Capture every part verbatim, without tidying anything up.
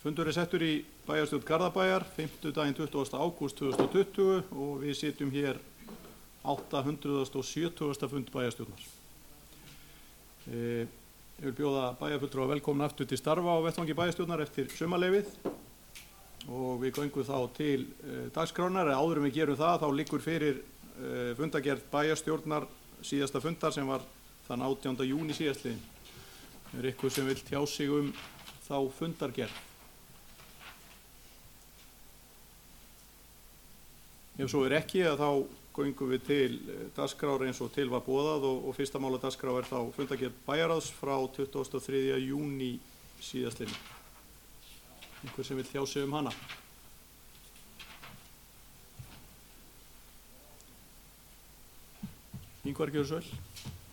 Fundur er settur í bæjarstjórn Garðabæjar fimmtudaginn tuttugasta ágúst tvö þúsund og tuttugu og við sitjum hér átta hundruð og sjötugasta fund bæjarstjórnar. E, ég vil bjóða bæjarfulltrúa velkomna aftur til starfa á vettvangi bæjarstjórnar eftir sumarleyfið og við göngum þá til e, dagskránar. Áður en við gerum það þá liggur fyrir e, fundargerð bæjarstjórnar síðasta fundar sem var þann átjánda júní síðastliðinn. Er ykkur sem vill tjá sig um þá fundargerð? Ef svo er ekki, að þá göngum við til dagskrár eins og til var boðað og, og fyrsta mála dagskrár er þá fundargerð bæjarráðs frá tuttugasta og þriðja júní síðastliðinn. Einhver sem vill tjá sig um hana? Ingvar, gjörðu svo vel.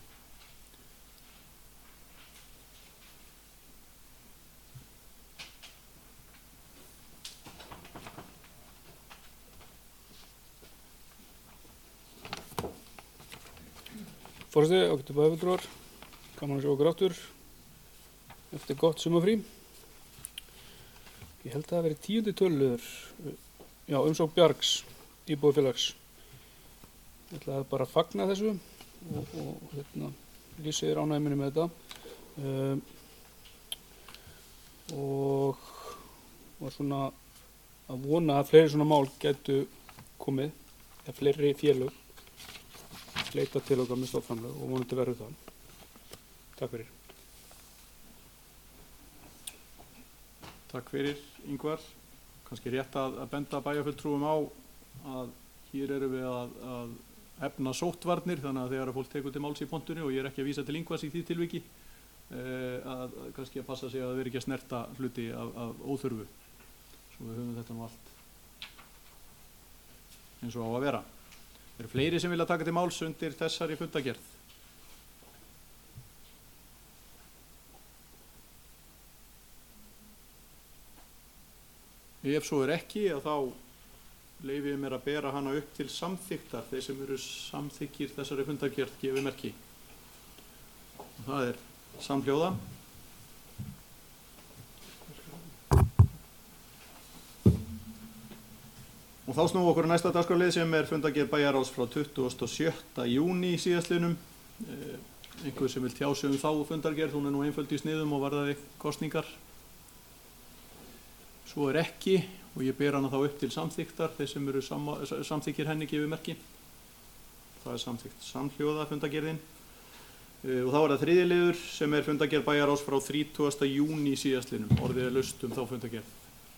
Forseti, ágætu bæjarfulltrúar, gaman að sjá okkur aftur eftir gott sumarfrí. Ég held að það veri tíundi töluliður, já, umsókn Bjargs, íbúðafélags. Ég ætla bara að fagna þessu og, og hérna, lýsa yfir ánægju minni með þetta. Um, og var svona að vona að fleiri svona mál gætu komið, eða fleiri félög leita til okkar með stofnframlög og vonandi verður það. Takk fyrir. Takk fyrir, Ingvar. Kannski rétt að, að benda bæjarfulltrúum á að hér erum við að, að efna sóttvarnir, þannig að þegar fólk tekur til máls í pontunni og ég er ekki að vísa til Ingvars í því tilviki, eh, að kannski að passa sig að vera ekki að snerta hluti af, af óþörfu. Svo við höfum þetta nú allt eins og á að vera. Það eru fleiri sem vilja taka til máls undir þessari fundargerð. Ef svo er ekki, að þá leyfi ég mér að bera hana upp til samþykktar. Þeir sem eru samþykkir þessari fundargerð gefi merki. Og það er samhljóða. Og þá snúum við okkur á næsta dagskrárlið sem er fundargerð bæjarráðs frá tuttugasta og sjötta júní síðastliðnum. Eh, einhver sem vil tjá sig um þá fundargerð, hún er nú einföld í sniðum og varðaði kosningar. Svo er ekki og ég ber hana þá upp til samþykktar. Þeir sem eru sam samþykkir henni gefi merki. Það er samþykkt samhljóða fundargerðin. Eh, og þá er það þriðji liður sem er fundargerð bæjarráðs frá þrítugasta júní síðastliðnum. Orðið er laust um þá fundargerð.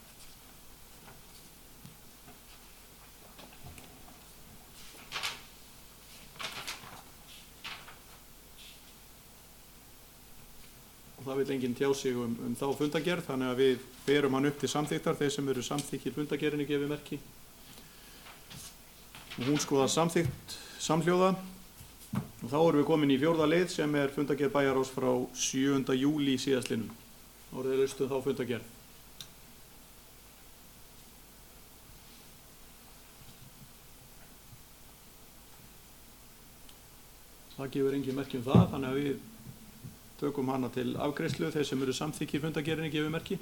Það vil enginn tjá sig um, um þá fundargerð, þannig að við berum hann upp til samþykktar. Þeir sem eru samþykkir fundargerðinni gefi merki. Og hún skoðar samþykkt samhljóða. Og þá erum við komin í fjórða lið sem er fundargerð bæjarráðs frá sjöunda júlí síðastliðnum. Orðið er laust um þá fundargerð. Það gefur enginn merki um það, þannig að við tökum hana til afgreiðslu. Þeir sem eru samþykkir fundargerðinni gefi merki.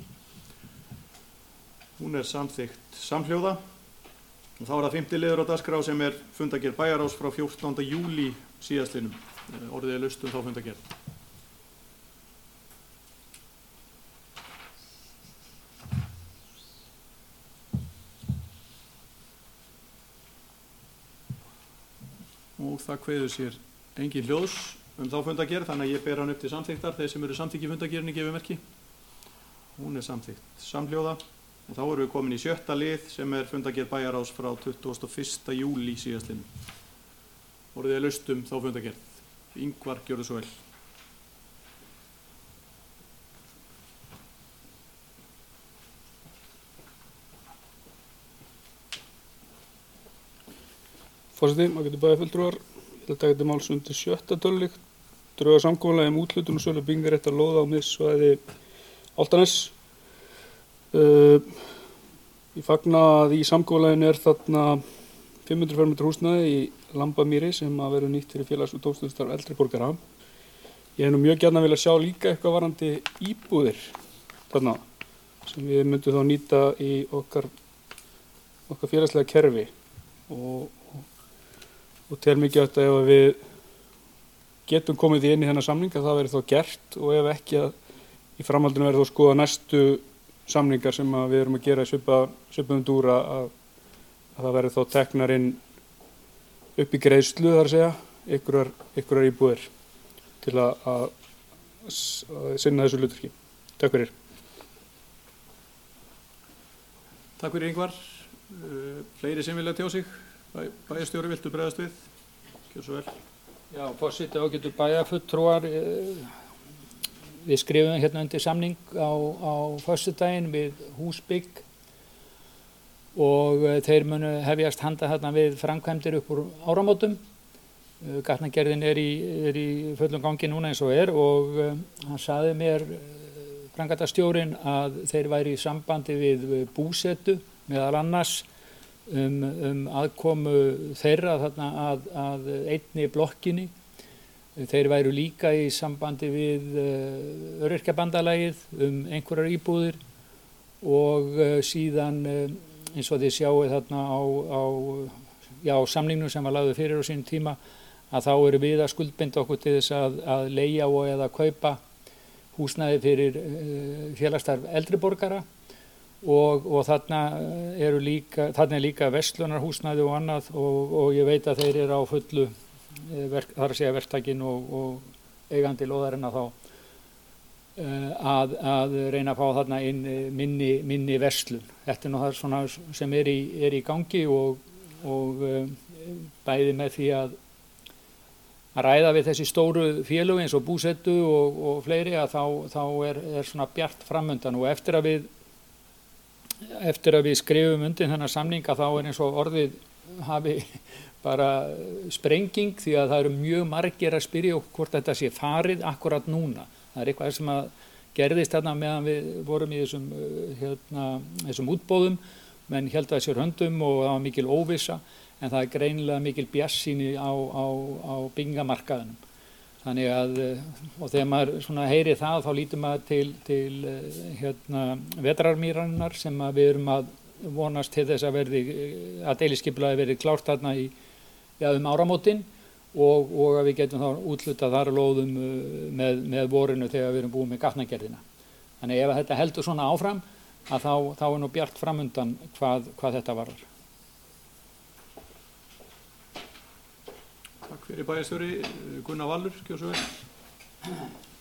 Hún er samþykkt samhljóða. Og þá er það fimmti liður á dagskrá sem er fundargerð bæjarráðs frá fjórtánda júlí síðastliðnum. Orðið er laust um þá fundargerð. Og það kveður sér engin hljóðs um þá fundargerð, þannig að ég ber hann upp til samþykktar. Þeir sem eru samþykkir fundargerðinni gefi merki. Hún er samþykkt samhljóða. Og þá erum við komin í sjötta lið sem er fundargerð bæjarráðs frá tuttugasta og fyrsta júlí síðastliðnum. Orðið er laust um þá fundargerð. Ingvar, gjörðu svo vel. Forseti, ágætu bæjarfulltrúar, ég ætla að taka til máls undir sjötta tölulið. Drög að samkomulagi um úthlutun og sölu byggingarréttar lóða á miðsvæði Álftanes. Uh, ég fagna að í samkomulaginu er þarna fimm hundruð fermetra húsnæði í Lambamýri sem að verður nýtt fyrir félags- og tómstundastarf eldri borgara. Ég hef nú mjög gjarnan viljað sjá líka eitthvað varðandi íbúðir þarna sem við myndum þá nýta í okkar, okkar félagslega kerfi og, og, og tel mikið að ef við getum komið inn í þennan samning að það verður þá gert og ef ekki að í framhaldinu verður þá skoða næstu samningar sem að við erum að gera í svipa, svipaðum dúr að, að það verður þá teknar inn upp í greiðslu þar að segja einhverjar, einhverjar íbúðir til að, að, að sinna þessu hlutverki. Takk fyrir. Takk fyrir Ingvar. Uh, fleiri sem vilja tjá sig. Bæ, bæjarstjóri, viltu bregðast við? Gjör svo vel. Já, forseti ágætu bæjarfulltrúar. Við skrifum hérna undir samning á, á föstudaginn við Húsbygg og þeir munu hefjast handa hérna við framkvæmdir upp úr áramótum. Gatnagerðin er í, er í fullum gangi núna eins og er og uh, hann saði mér framkvæmdastjórinn að þeir væri í sambandi við búsetu meðal annars um, um aðkomu þeirra þarna að, að einni blokkinni. Þeir væru líka í sambandi við uh, öryrkjabandalagið um einhverjar íbúðir og uh, síðan uh, eins og þið sjáu þarna á, á já, samningnum sem var lagður fyrir á sínum tíma að þá eru við að skuldbinda okkur til þess að, að leigja og eða kaupa húsnæði fyrir uh, félagsstarf eldri borgara og, og þarna eru líka, þarna er líka verslunarhúsnæði og annað og, og ég veit að þeir eru á fullu, uh, verk, þar að segja verktakinn og, og eigandi lóðarinnar þá uh, að, að reyna að fá þarna inn minni, minni verslun. Þetta er nú það svona sem er í, er í gangi og, og uh, bæði með því að að ræða við þessi stóru félög eins og búsetu og, og fleiri að þá, þá er, er svona bjart framundan og eftir að við eftir að við skrifum undir þennan samninga þá er eins og orðið hafi bara sprenging því að það eru mjög margir að spyrja okkur hvort þetta sé farið akkurat núna. Það er eitthvað sem að gerðist þarna meðan við vorum í þessum, hérna, þessum útboðum menn héldu að sér höndum og það var mikil óvissa. En það er greinilega mikil bjassýni á, á, á byggingamarkaðinum. Þannig að, og þegar maður svona heyri það, þá lítur maður til, til hérna, vetrarmýrarinnar sem að við erum að vonast til þess að verði, að deiliskipulagið verði klárt þarna í, ja, um áramótin og, og að við getum þá úthlutað þar lóðum með, með vorinu þegar við erum búið með gatnagerðina. Þannig ef þetta heldur svona áfram, að þá, þá er nú bjart framundan hvað, hvað þetta varðar. Takk fyrir bæjarstjóri. Gunnar Valur, gjör svo vel.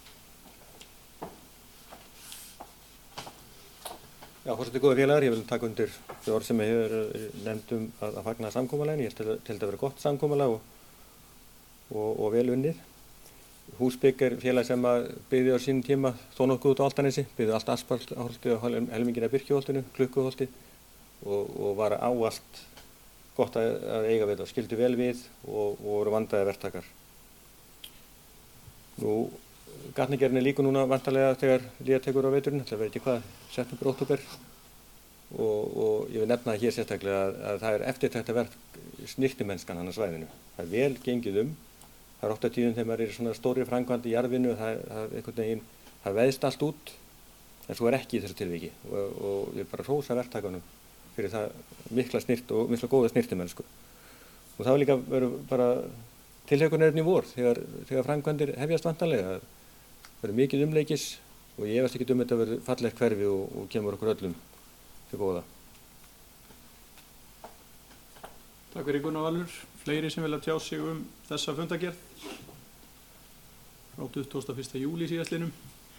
Já, forseti góða félagar, ég vil taka undir þau orð sem ég hefur nefnd um að, að fagna samkomulæginu. Ég til, til að vera gott samkomulag og, og, og vel unnið. Húsbygg er félag sem byggði á sínum tíma þó nokkuð út á Álftanesi, byggði allt asfaltholti og helmingina Birkiholtinu, Klukkuholti og, og var ávallt gott að, að eiga við og skildu vel við og, og voru vandaði verktakar. Nú, gatnagerðin er líka núna vantarlega þegar líða tekur á veturinn, það veit ég hvað, september, október og, og ég vil nefna hér sérstaklega að, að það er eftirtektarverk snyrtimennskan hann á svæðinu. Það er vel gengið um, það er ofta tíðum þegar maður er í svona stóri framkvæmd í jarðvinnu, það, það, einhvern veginn, það veðst allt út, en svo er ekki í þessu tilviki og, og ég bara hrósa verktakanum fyrir það mikla snyrt og mikla góða snyrtimennsku. Og það var líka verið bara tilhaukunarefni í vor þegar, þegar framkvæmdir hefjast vantanlega. Það verið mikið umleikis og ég efast ekki um þetta verið fallegt hverfi og, og kemur okkur öllum til góða. Takk fyrir Gunnar Valur. Fleiri sem vilja tjá sig um þessa fundagerð frá tuttugasta og fyrsta júlí síðastliðnum.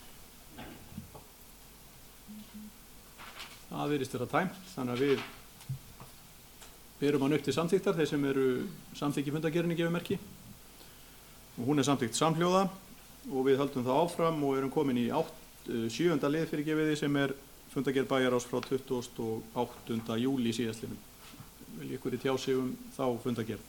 Það virðist vera tæmt, þannig að við berum hann upp til samþykktar, þeir sem eru samþykki fundagerðinni gefur merki. Og hún er samþykkt samhljóða og við höldum það áfram og erum komin í átt, sjöunda lið fyrir gefiði sem er fundagerð bæjarráðs frá tuttugasta og áttunda júlí síðastliðnum. Vil ykkur tjá sig um þá fundagerð?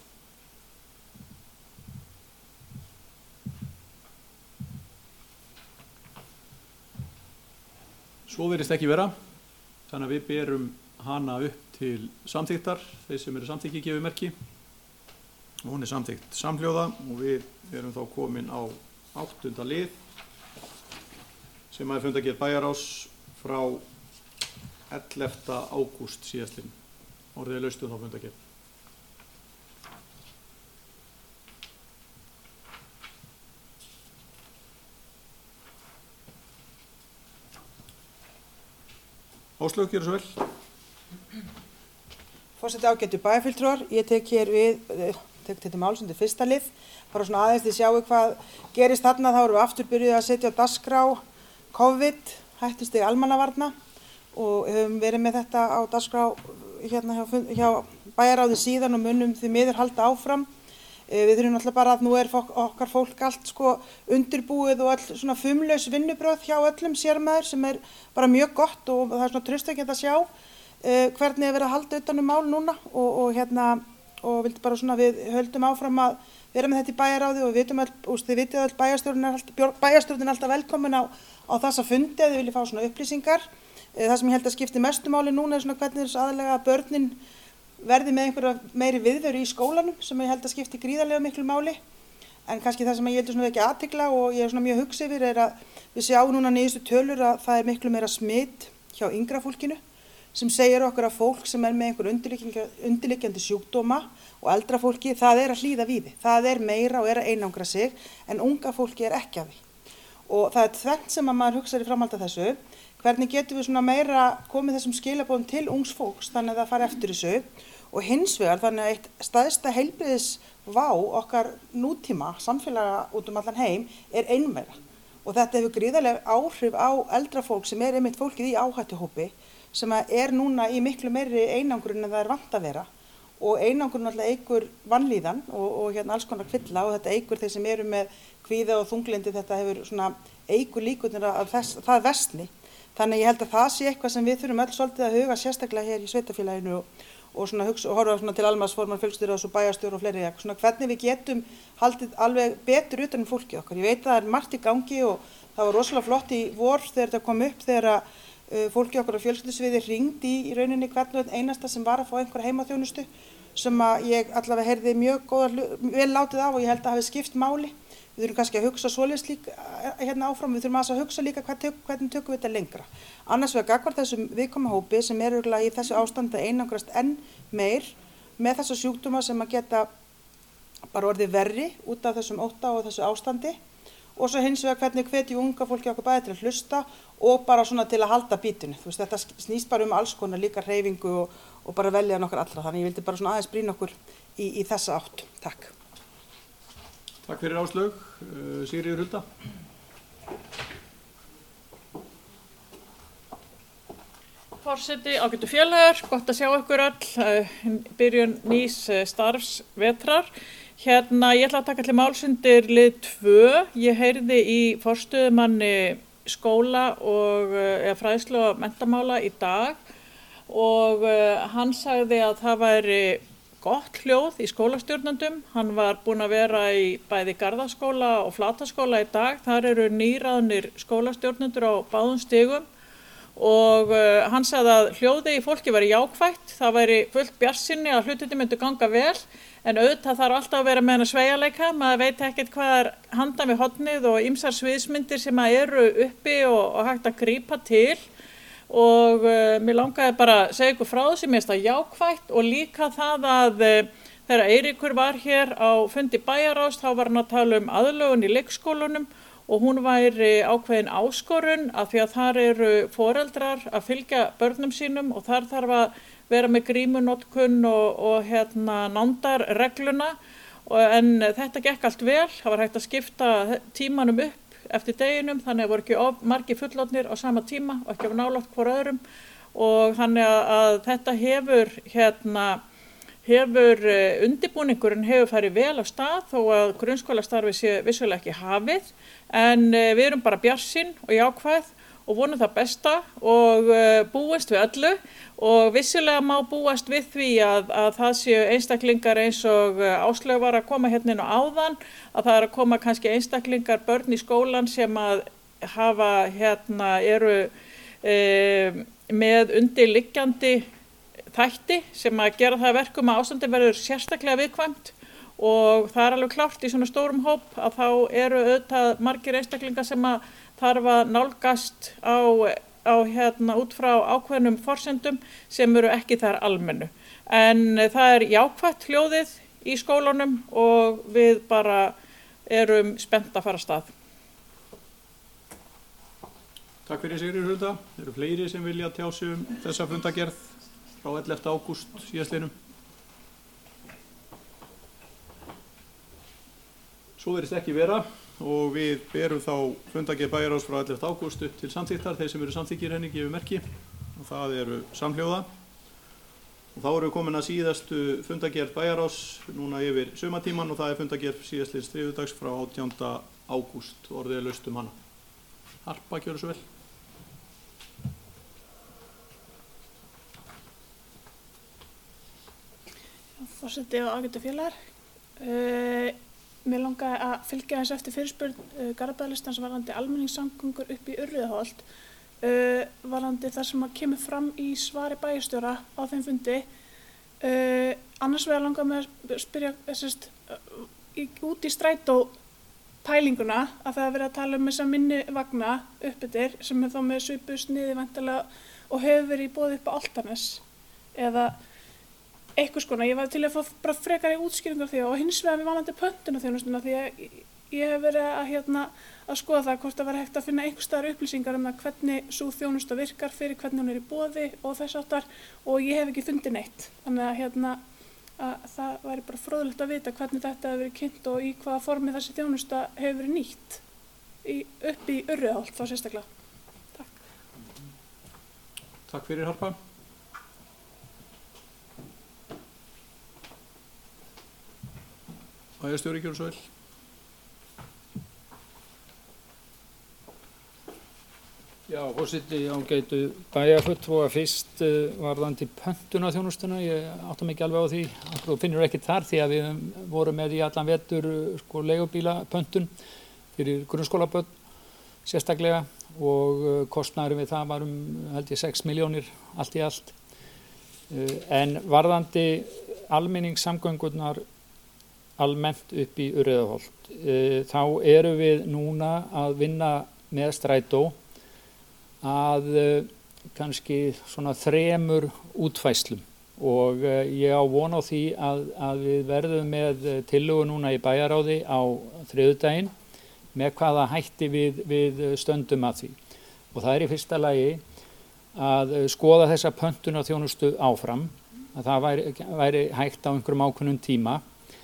Svo virðist ekki vera. Þannig að við berum hana upp til samþyktar, þeir sem eru samþykki gefur merki. Og hún er samþykkt samhljóða og við erum þá komin á áttunda lið sem er fundagerð bæjarráðs frá ellefta ágúst síðastliðinn. Orðið er laust um þá fundargerð. Áslaug, gjörðu svo vel. Forseti, ágætu bæjarfulltrúar, ég tek hér við, tek þetta máls undir fyrsta lið, bara svona aðeins þið sjáu hvað gerist þarna, þá erum við aftur byrjuð að setja á dagskrá COVID, hættustig almannavarna og höfum verið með þetta á dagskrá hérna hjá, hjá bæjaráði síðan og munum því miður halda áfram. Við þurfum náttúrulega bara að nú er fólk, okkar fólk allt sko undirbúið og all svona fumlaus vinnubröð hjá öllum sérmaður sem er bara mjög gott og það er svona traustvekjandi að sjá uh, hvernig er verið að halda utan um mál núna og, og hérna og vildi bara svona við höldum áfram að vera með þetta í bæjaráði og við vitum all, úst, þið vitið all bæjarstjórnin er alltaf, bæjarstjórnin er alltaf velkomin á, á þessa fundi að þið viljið fá svona upplýsingar. Uh, það sem ég held að skipti mestu máli núna er svona hvernig þess aðalega börnin verði með einhverja meiri viðveru í skólanum sem ég held að skipti gríðarlega miklu máli. En kannski það sem ég heldur svona ekki athygla og ég er svona mjög hugsi yfir er að við sjáum núna nýjustu tölur að það er miklu meira smitt hjá yngra fólkinu sem segir okkur að fólk sem er með einhver undirliggjandi sjúkdóma og eldra fólki það er að hlýða við því. Það er meira og er að einangra sig en unga fólki er ekki af því. Og það er tvennt sem að maður hugsaði framhald af þessu. Hvernig getum við svona meira komið þessum skilaboðum til ungs fólks þannig að það fari eftir þessu og hins vegar þannig að eitt staðsta heilbrigðisvá okkar nútíma samfélaga út um allan heim er einveira og þetta hefur gríðarlega áhrif á eldra fólk sem er einmitt fólkið í áhættuhópi sem er núna í miklu meiri einangrun en það er vant að vera og einangrun alltaf eykur vanlíðan og, og hérna alls konar kvilla og þetta eykur þeir sem eru með kvíða og þunglyndi þetta hefur svona eykur líkurnar að þess, það vestni. Þannig ég held að það sé eitthvað sem við þurfum öll svolítið að huga sérstaklega hér í sveitarfélaginu og, og svona hugsa og horfa svona til almannaformann fjölskylduráðs og bæjarstjóra og fleiri, svona hvernig við getum haldið alveg betur utan um fólkið okkar. Ég veit að það er margt í gangi og það var rosalega flott í vor þegar þetta kom upp þegar að uh, fólkið okkar á fjölskyldusviði hringdi í, í rauninni hvern einasta sem var að fá einhverja heimaþjónustu sem að ég allavega heyrði mjög góða, vel látið af og ég held að hafi skipt máli. Við þurfum kannski að hugsa svoleiðis líka hérna áfram, við þurfum að hugsa líka hvað tök, hvernig tökum við þetta lengra. Annars vegar gagnvart þessum viðkvæma hópi sem er örugglega í þessu ástandi að einangrast enn meir með þessa sjúkdóma sem að geta bara orðið verri út af þessum ótta og þessu ástandi og svo hins vegar hvernig hvetjum unga fólki okkur bæði til að hlusta og bara svona til að halda bítinu. Þú veist, þetta snýst bara um alls konar líka hreyfingu og, og bara velja nokkar allra. Þannig ég vildi bara svona aðeins brýna okkur í, í þessa átt. Takk. Takk fyrir Áslaug. Uh, Sigríður Hulda. Forseti, ágætu félagar, gott að sjá ykkur öll, uh, byrjun nýs uh, starfsvetrar. Hérna, ég ætla að taka til máls undir lið tvö. Ég heyrði í forstöðumanni skóla og uh, eða fræðslu og menntamála í dag og uh, hann sagði að það væri gott hljóð í skólastjórnendum. Hann var búinn að vera í bæði Garðaskóla og Flataskóla í dag. Þar eru nýráðnir skólastjórnendur á báðum stigum og uh, hann sagði að hljóði í fólki væri jákvætt. Það væri fullt bjartsýni að hlutirnir myndu ganga vel en auðvitað þarf alltaf að vera með hennar sveigjanleika. Maður veit ekkert hvað er handan við hornið og ýmsar sviðsmyndir sem eru uppi og, og hægt að grípa til. Og uh, mér langaði bara að segja ykkur frá þessu, mér finnst það jákvætt og líka það að uh, þegar Eiríkur var hér á fundi bæjarráðs þá var hann að tala um aðlögun í leikskólunum og hún væri ákveðin áskorun af því að þar eru foreldrar að fylgja börnum sínum og þar þarf að vera með grímunotkun og, og hérna nándarregluna en þetta gekk allt vel, það var hægt að skipta tímanum upp eftir deginum, þannig að voru ekki of margir fullorðnir á sama tíma og ekki af nálægt hvor öðrum og þannig að, að þetta hefur hérna hefur undirbúningurinn hefur farið vel á stað þó að grunnskólastarfi sé vissulega ekki hafið en við erum bara bjartsýn og jákvæð og vonum það besta og búast við öllu og vissulega má búast við því að, að það séu einstaklingar eins og Áslaug var að koma hérna inn á áðan að það er að koma kannski einstaklingar börn í skólan sem að hafa hérna eru e, með undirliggjandi þætti sem að gera það verkum að ástandið verður sérstaklega viðkvæmt og það er alveg klárt í svona stórum hóp að þá eru auðvitað margir einstaklingar sem að þarf að nálgast á á hérna út frá ákveðnum forsendum sem eru ekki þær almennu. En það er jákvætt hljóðið í skólanum og við bara erum spennt að fara af stað. Takk fyrir Sigríður Hulda. Eru fleiri sem vilja tjá sig um þessa fundagerð frá ellefta ágúst síðastliðnum? Svo virðist ekki vera og við berum þá fundagerð bæjarráðs frá ellefta ágúst upp til samþykktar. Þeir sem eru samþykkir henni gefur merki og það eru samhljóða. Og þá erum við komin að síðastu fundagerð bæjarráðs núna yfir sumartíman og það er fundagerð síðastliðins þriðjudags frá átjánda ágúst. Orðið er laust um hana. Harpa, gjörðu svo vel. Forseti og ágætu félagar. Uh, mér langaði að fylgja þess eftir fyrirspurn uh, Garðabæjarlistans varðandi almenningssamgöngur upp í Urriðaholt. Uh, varðandi það sem að kemur fram í svari bæjarstjóra á þeim fundi. Uh, annars vegar langaði mig að spyrja sérst, uh, í, út í strætó pælinguna að það er verið að tala um þessa minni vagna uppbyttir sem er þá með svipu sniði væntanlega og hefur verið í boði upp á Álftanes eða eitthvað skona. Ég var til að fá bara frekari útskýringar því og hins vegar við varðandi pöntunarþjónustuna því að ég hef verið að, hérna, að skoða það hvort það var hægt að finna einhvers staðar upplýsingar um það hvernig sú þjónusta virkar fyrir hvernig hún er í boði og þess áttar og ég hef ekki fundið neitt. Þannig að, hérna, að það væri bara fróðlegt að vita hvernig þetta hefur verið kynnt og í hvaða formi þessi þjónusta hefur verið nýtt í, upp í Urriðaholt þá sérstaklega. Takk. Takk fyrir Harpa. Bæjarstjóri, gjörðu svo vel. Já, forseti, ágætu bæjarfulltrúa fyrst uh, varðandi pöntunarþjónustuna. Ég átta mig ekki alveg á því. Þú finnur ekki þar því að við vorum með í allan vetur uh, sko, leigubílapöntun fyrir grunnskólabörn sérstaklega og uh, kostnaðurinn við það var um held ég sex milljónir allt í allt. Uh, en varðandi almenningssamgöngurnar almennt upp í Urriðaholt. Uh, þá erum við núna að vinna með strætó að uh, kannski svona þremur útfæslum og uh, ég á von á því að, að við verðum með uh, tillögu núna í bæjarráði á þriðjudaginn með hvaða hætti við, við stöndum að því. Og það er í fyrsta lagi að uh, skoða þessa pöntunarþjónustu áfram, að það væri, væri hægt á einhverjum ákveðnum tíma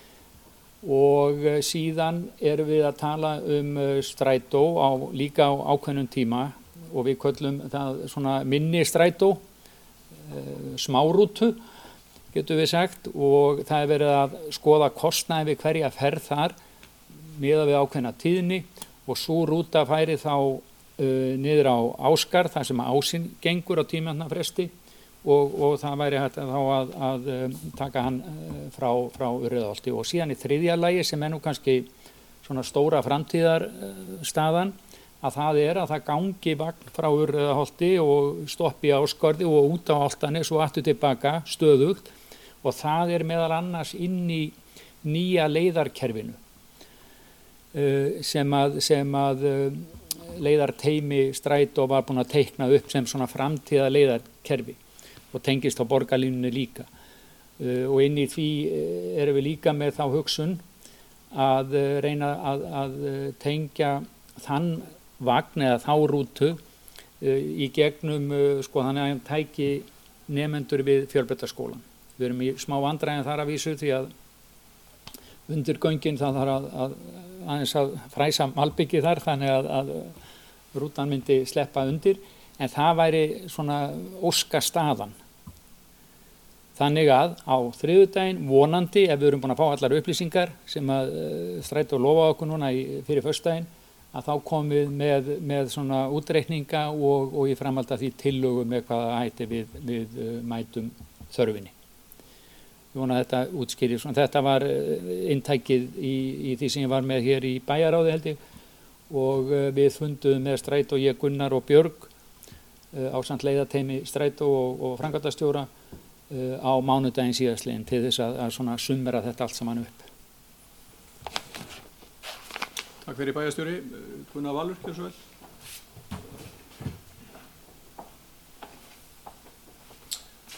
og uh, síðan erum við að tala um uh, strætó á, líka á ákveðnum tíma og við köllum það svona minni strætó, uh, smárútu getum við sagt og það er verið að skoða kostnaði við hverja ferð þar miðað við ákveðna tíðni og svo rúta færi þá uh, niður á Ásgarð þar sem ásinn gengur á tímantna fresti og, og það væri hægt að þá að, að um, taka hann uh, frá, frá Urriðaholti og síðan í þriðja lagi sem er nú kannski svona stóra framtíðarstaðan uh, að það er að það gangi vagn frá Urriðaholti og stoppi á Ásgarði og út á Álftanes og aftur tilbaka stöðugt og það er meðal annars inn í nýja leiðarkerfinu uh, sem að, sem að uh, leiðarteymi strætó var búin að teikna upp sem svona framtíða leiðarkerfi og tengist á borgarlínunni líka uh, og inn í því uh, erum við líka með þá hugsun að uh, reyna að, að uh, tengja þann vagn eða þá rútu uh, í gegnum uh, sko þannig að hann tæki nemendur við Fjölbrautaskólann. Við erum í smá vandræðin þar að vísu því að undir göngin það þarf að, að aðeins að fræsa malbyggi þar þannig að, að rútan myndi sleppa undir en það væri svona óska staðan. Þannig að á þriðjudaginn vonandi ef við erum búin að fá allar upplýsingar sem að uh, strætó lofa okkur núna í, fyrir föstudaginn að þá komum við með, með svona útreikninga og, og í framhald af því tillögu með hvaða hætti við, við uh, mætum þörfinni. Ég vona að þetta útskýrir svona. Þetta var uh, inntækið í, í því sem ég var með hér í bæjarráði held ég og uh, við fundum með strætó ég Gunnar og Björg uh, ásamt leiðarteymi strætó og, og framkvæmdastjóra uh, á mánudaginn síðastliðinn til þess að, að svona summera þetta allt saman upp. Takk fyrir bæjarstjóri. Gunnar Valur, gjörðu svo vel.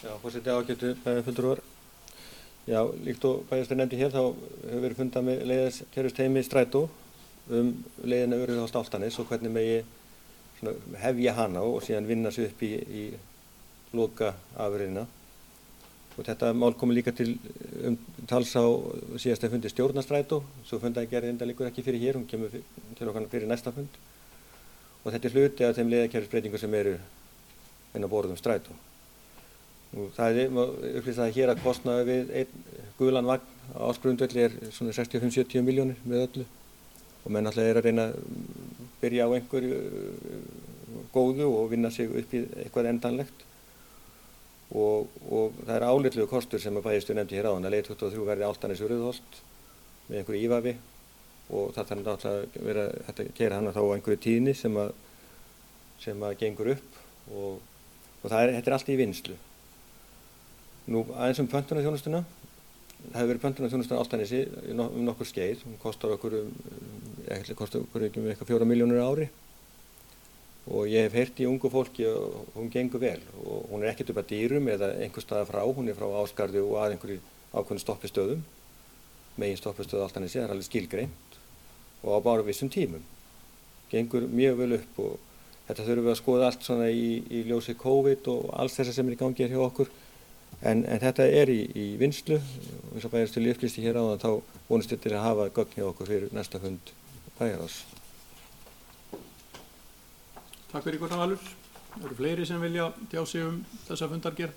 Já, forseti ágætu bæjarfulltrúar. Já, líkt og bæjarstjóri nefndi hér þá hefur verið fundað með leiðakerfisteymi Strætó um leiðina Urriðaholt-Álftanes og hvernig megi svona, hefja hana og síðan vinna sig upp í, í loka afurðina. Og þetta mál komi líka til um tals á síðasta fundi stjórnarstrætó, svo fundagerð enda liggur ekki fyrir hér, hún kemur til okkar fyrir næsta fund. Og þetta er hluti af þeim leiðakerfisbreytingum sem eru inn á borðum Strætó. Nú, það er upplýsað hér að kostnaður við einn gulan vagn á ársgrundvelli er svona sextíu og fimm til sjötíu milljónir með öllu og menn alltaf er að reyna að byrja á einhverju góðu og vinna sig upp í eitthvað endanlegt og, og það er álitlegu kostur sem að bæjarstjóri nefndi hér áðan að leið tuttugu og þrjú verði Álftanes Urriðaholt með einhverju ívafi og það þarf náttúrulega að vera hægt að keyra hana þá á einhverju tíðni sem að, sem að gengur upp og, og það er, þetta er allt í vinnslu. Nú aðeins um pöntunarþjónustuna. Það hefur verið pöntunarþjónustan á Álftanesi um nokkur skeið. Hún kostar okkur, um, kostar okkur um eitthvað fjórar milljónir á ári. Og ég hef heyrt í ungu fólki og hún gengur vel. Og hún er ekkert upp að dýrum eða einhver staðar frá. Hún er frá Ásgarði og að einhverju ákveðnum stoppistöðum. Megin stoppistöð á Álftanesi er alveg skilgreint og á bara vissum tímum. Gengur mjög vel upp og þetta þurfum við að skoða allt svona í, í ljósi COVID og alls þessa sem er í gangi hér hjá okkur. En, en þetta er í, í vinnslu og eins og bæjarstjóri upplýsti hér áðan þá vonast til að hafa gögn hjá okkur fyrir næsta fund bæjarráðs. Takk fyrir Gunnar Valur. Eru fleiri sem vilja tjá sig um þessa fundargerð?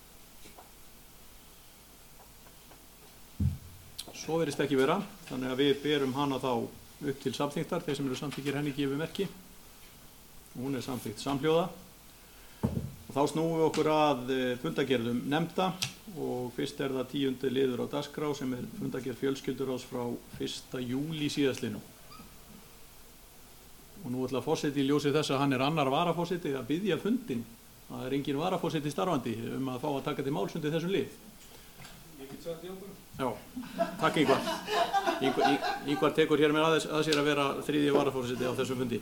Svo verðist ekki vera, þannig að við berum hana þá upp til samþykktar, þeir sem eru samþykkir henni gefið merki. Hún er samþykkt samhljóða. Og þá snúum við okkur að fundagerðum nefnda og fyrst er það tíundi liður á dagskrá sem er fundagerð fjölskylduráðs frá fyrsta júlí síðastliðnum. Og nú ætla forseti í ljósi þess að hann er annar varaforseti að biðja fundin. Það er engin varaforseti starfandi um að fá að taka til máls undir þessum lið. Ég get sagt Jókur. Já, takk Ingvar. Ingvar, Ingvar tekur hér með að, að sér að vera þriðji varaforseti á þessum fundi.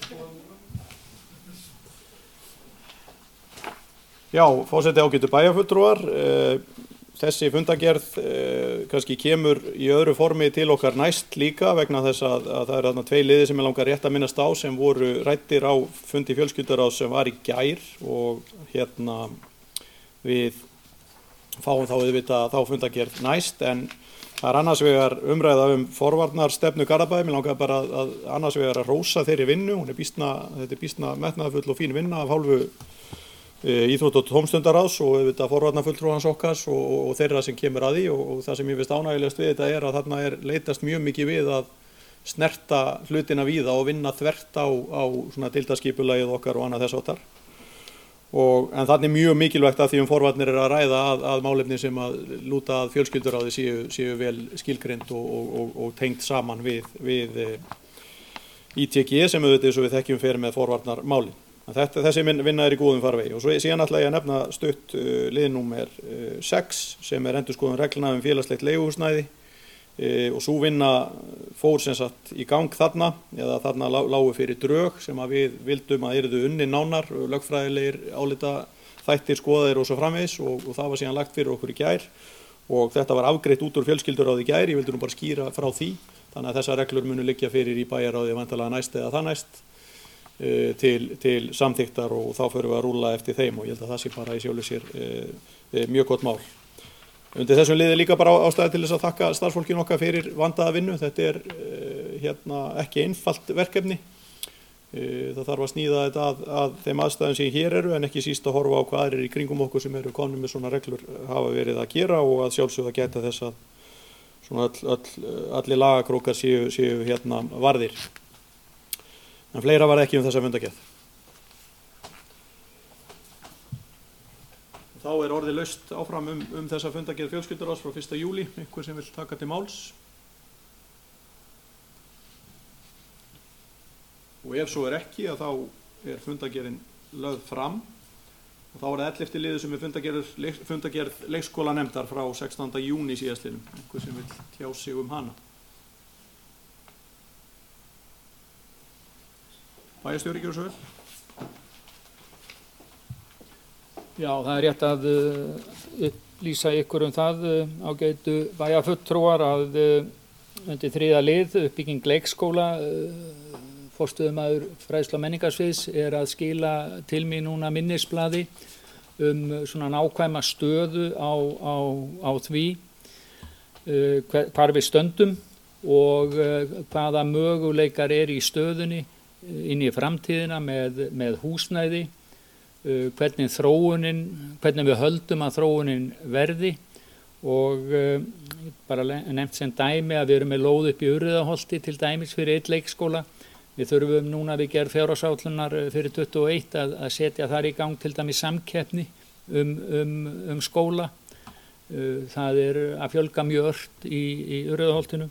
Já, forseti ágætu bæjarfulltrúar, þessi fundagerð kannski kemur í öðru formi til okkar næst líka vegna þess að, að það eru þarna tvei liðir sem ég langar rétt að minnast á sem voru ræddir á fundi fjölskylduráðs sem var í gær og hérna við fáum þá auðvitað þá fundagerð næst en það er annars vegar umræða um forvarnarstefnu Garðabæ, mér langar bara að, að annars vegar að rósa þeirri vinnu, hún er býsna, þetta er býsna metnaðarfull og fín vinna af hálfu Íþrótta- og tómstundaráðs og auðvitað forvarnarfulltrúans okkar og, og þeirra sem kemur að því og, og það sem ég veist ánægilegast við þetta er að þarna er leitast mjög mikið við að snerta hlutina víða og vinna þvert á, á svona deildaskipulagið okkar og annað þess áttar. Og, en þannig er mjög mikilvægt að því um forvarnir er að ræða að, að málefni sem að lúta að fjölskylduráði séu, séu vel skilgreind og, og, og, og tengt saman við, við í T G sem auðvitað eins og við þekkjum fyrir með forvarnarmálin. Þetta, þessi vinna er í góðum farvegi og svo síðan ætla ég að nefna stutt uh, liðnúmer uh, sex sem er endurskoðun reglna um félagslegt leiguhúsnæði uh, og svo vinna fór sem sagt í gang þarna eða þarna lá, lágu fyrir drög sem að við vildum að yrðu unni nánar, lögfræðilegir álita þættir skoðaðir og svo framvegis og, og það var síðan lagt fyrir okkur í gær og þetta var afgreitt út úr fjölskylduráði í gær, ég vildi nú bara skýra frá því þannig að þessar reglur munu liggja fyrir í bæjarráði væntanlega næst eða það næst Til, til samþyktar og þá förum við að rúlla eftir þeim og ég held að það sé bara í sjálfu sér e, e, mjög gott mál. Undir þessum liði líka bara ástæði til þess að þakka starfsfólkinu okkar fyrir vandaða vinnu. Þetta er e, hérna, ekki einfalt verkefni. E, það þarf að sníða þetta að, að þeim aðstæðum sem hér eru en ekki síst að horfa á hvað aðrir í kringum okkur sem eru konum með svona reglur hafa verið að gera og að sjálfsögða geta þess að svona all, all, allir lagakrókar séu, séu hérna varðir. En fleira var ekki um þessa fundagerð. Þá er orðið laust áfram um, um þessa fundagerð fjölskylduráðs frá fyrsta júlí, einhver sem vil taka til máls. Og ef svo er ekki, að þá er fundagerðin lögð fram. Og þá er það ellefti liður sem er fundagerð, fundagerð leikskólanemndar frá sextánda júní síðastliðnum, einhver sem vil tjá sig um hana. Bæjarstjóri, gjörðu svo vel. Já, það er rétt að uh, upplýsa ykkur um það uh, ágætu bæjarfulltrúar að uh, undir þriðja lið uppbygging leikskóla uh, forstöðumaður fræðslu- og menningarsviðs er að skila til mín núna minnisblaði um svona nákvæma stöðu á, á, á því uh, hver, hvar við stöndum og uh, hvaða möguleikar er í stöðunni uh, inn í framtíðina með, með húsnæði. Uh, hvernig þróunin, hvernig við höldum að þróunin verði og uh, bara nefnt sem dæmi að við erum með lóð upp í Urriðaholti til dæmis fyrir eitt leikskóla. Við þurfum núna við gerð fjárhagsáætlunar fyrir tuttugu og eitt að, að setja þar í gang til dæmis samkeppni um, um, um skóla. Uh, það er að fjölga mjög ört í, í Urriðaholtinu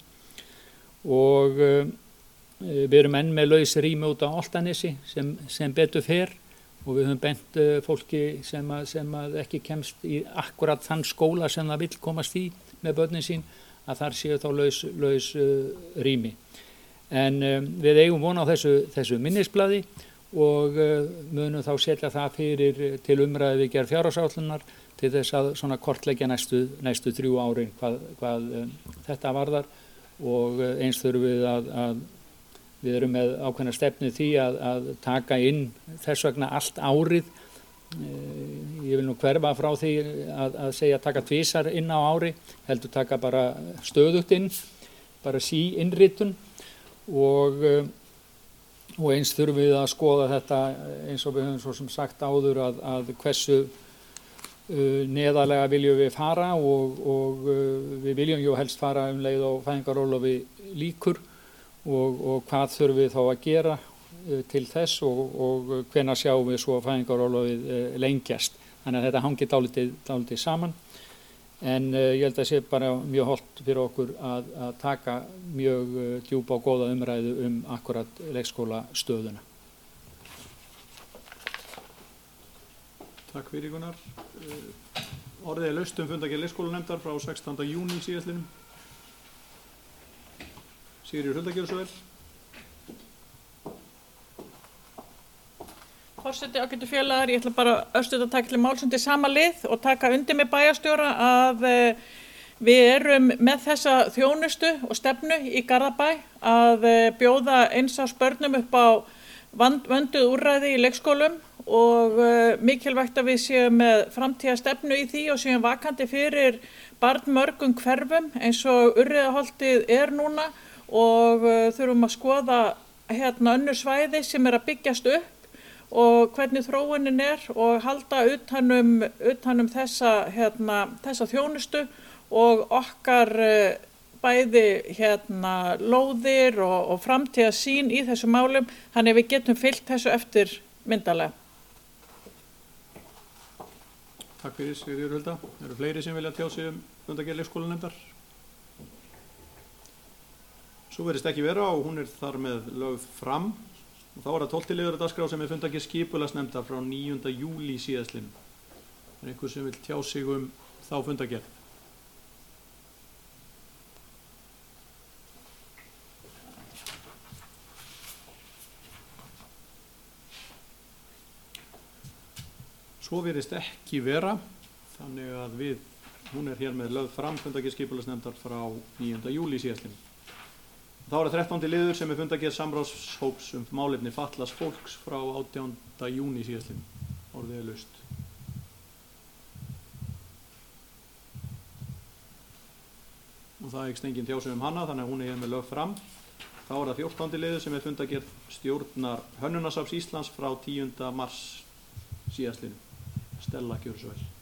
og uh, við erum enn með laus rými út á Álftanesi sem, sem betur fer. Og við höfum bent uh, fólki sem, að, sem að ekki kemst í akkurat þann skóla sem það vill komast í með börnin sín að þar séu þá laus, laus uh, rými. En um, við eigum von á þessu, þessu minnisblaði og uh, munum þá setja það fyrir til umræði við gerð fjárhagsáætlunar til þess að svona kortleggja næstu, næstu þrjú árin hvað, hvað um, þetta varðar og uh, eins þurfum við að, að við erum með ákveðna stefnu því að, að taka inn þess vegna allt árið. Ég vil nú hverfa frá því að, að segja taka tvisar inn á ári, heldur taka bara stöðugt inn, bara sí innritun og, og eins þurfum við að skoða þetta eins og við höfum svo sem sagt áður að, að hversu uh, neðarlega viljum við fara og, og uh, við viljum jú helst fara um leið og fæðingarorlofi lýkur. Og, og hvað þurfum við þá að gera uh, til þess og, og hvenær sjáum við svo fæðingarorlofið uh, lengjast. Þannig að þetta hangir dálítið, dálítið saman. En uh, ég held að sé bara mjög hollt fyrir okkur að, að taka mjög uh, djúpa og góða umræðu um akkurat leikskólastöðuna. Takk fyrir Gunnar. Uh, orðið er laust um fundargerð leikskólanefndar frá sextánda júní síðastliðnum. Sigríður Hulda, gjörðu svo vel. Forseti, ágætu félagar, ég ætla bara örstuð að taka til máls undir sama lið og taka undir með bæjarstjóra að eh, við erum með þessa þjónustu og stefnu í Garðabæ að eh, bjóða eins árs börnum upp á vand, vönduð úrræði í leikskólum og eh, mikilvægt að við séum með framtíða stefnu í því og séum vakandi fyrir barnmörgum hverfum eins og Urriðaholtið er núna og uh, þurfum að skoða hérna önnur svæði sem er að byggjast upp og hvernig þróunin er og halda utanum, utanum þessa, hérna, þessa þjónustu og okkar uh, bæði hérna, lóðir og, og framtíðarsýn í þessu málum, þannig að við getum fylgt þessu eftir myndarlega. Takk fyrir Sigríður Hulda. Eru fleiri sem vilja tjá sig um fundargerð leikskólanefndar? Svo verðist ekki vera og hún er þar með lögð fram og þá er það tólfti liður á dagskrá sem er fundargerð skipulagsnefndar frá níunda júlí síðastliðnum. Það er einhver sem vil tjá sig um þá fundargerð. Svo verðist ekki vera, þannig að við, hún er hér með lögð fram fundargerð skipulagsnefndar frá níunda júlí síðastliðnum. Þá er það þrettándi liður sem er fundargerð samráðshóps um málefni fatlaðs fólks frá átjánda júní síðastliðnum. Orðið er laust. Og það eykst engin tjá sig um hana, þannig að hún er hér með lög fram. Þá er það fjórtándi liður sem er fundargerð stjórnar Hönnunasafns Íslands frá tíunda mars síðastliðnum. Stella, gjörðu svo vel.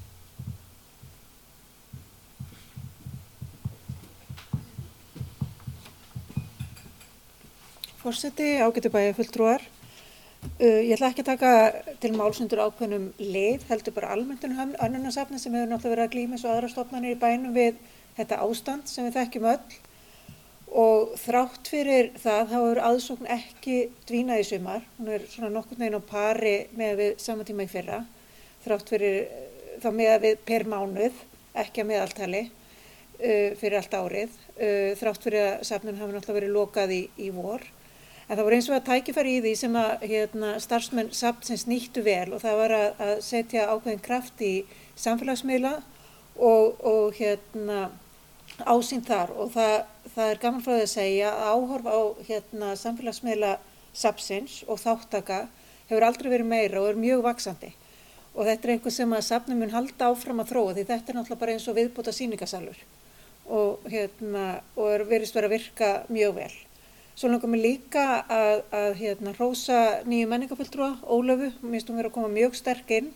Forseti, ágætu bæjarfulltrúar. Uh, ég ætla ekki að taka til máls undir ákveðnum lið, heldur bara almennt um Hönnunasafnið sem hefur náttúrulega verið að glíma eins og aðrar stofnanir í bænum við þetta ástand sem við þekkjum öll. Og þrátt fyrir það þá hefur aðsókn ekki dvínað í sumar. Hún er svona nokkurn veginn á pari með við sama tíma í fyrra. Þrátt fyrir þá með við per mánuð, ekki að meðaltali uh, fyrir allt árið. Uh, þrátt fyrir að safnin hafi náttúrulega verið lokað í, í vor. En það voru eins og að tækifæri í því sem að hérna, starfsmenn safnsins nýttu vel og það var að, að setja ákveðin kraft í samfélagsmiðla og, og hérna, ásýnd þar og það, það er gaman frá því að segja að áhorf á hérna, samfélagsmiðla safnsins og þáttaka hefur aldrei verið meira og er mjög vaxandi. Og þetta er eitthvað sem að safnið mun halda áfram að þróa því þetta er náttúrulega bara eins og viðbóta sýningasalur og, hérna, og er verið að virka mjög vel. Svo langar mér líka að, að hérna, hrósa nýju menningarfulltrúa, Ólöfu, mér finnst hún vera að koma mjög sterk inn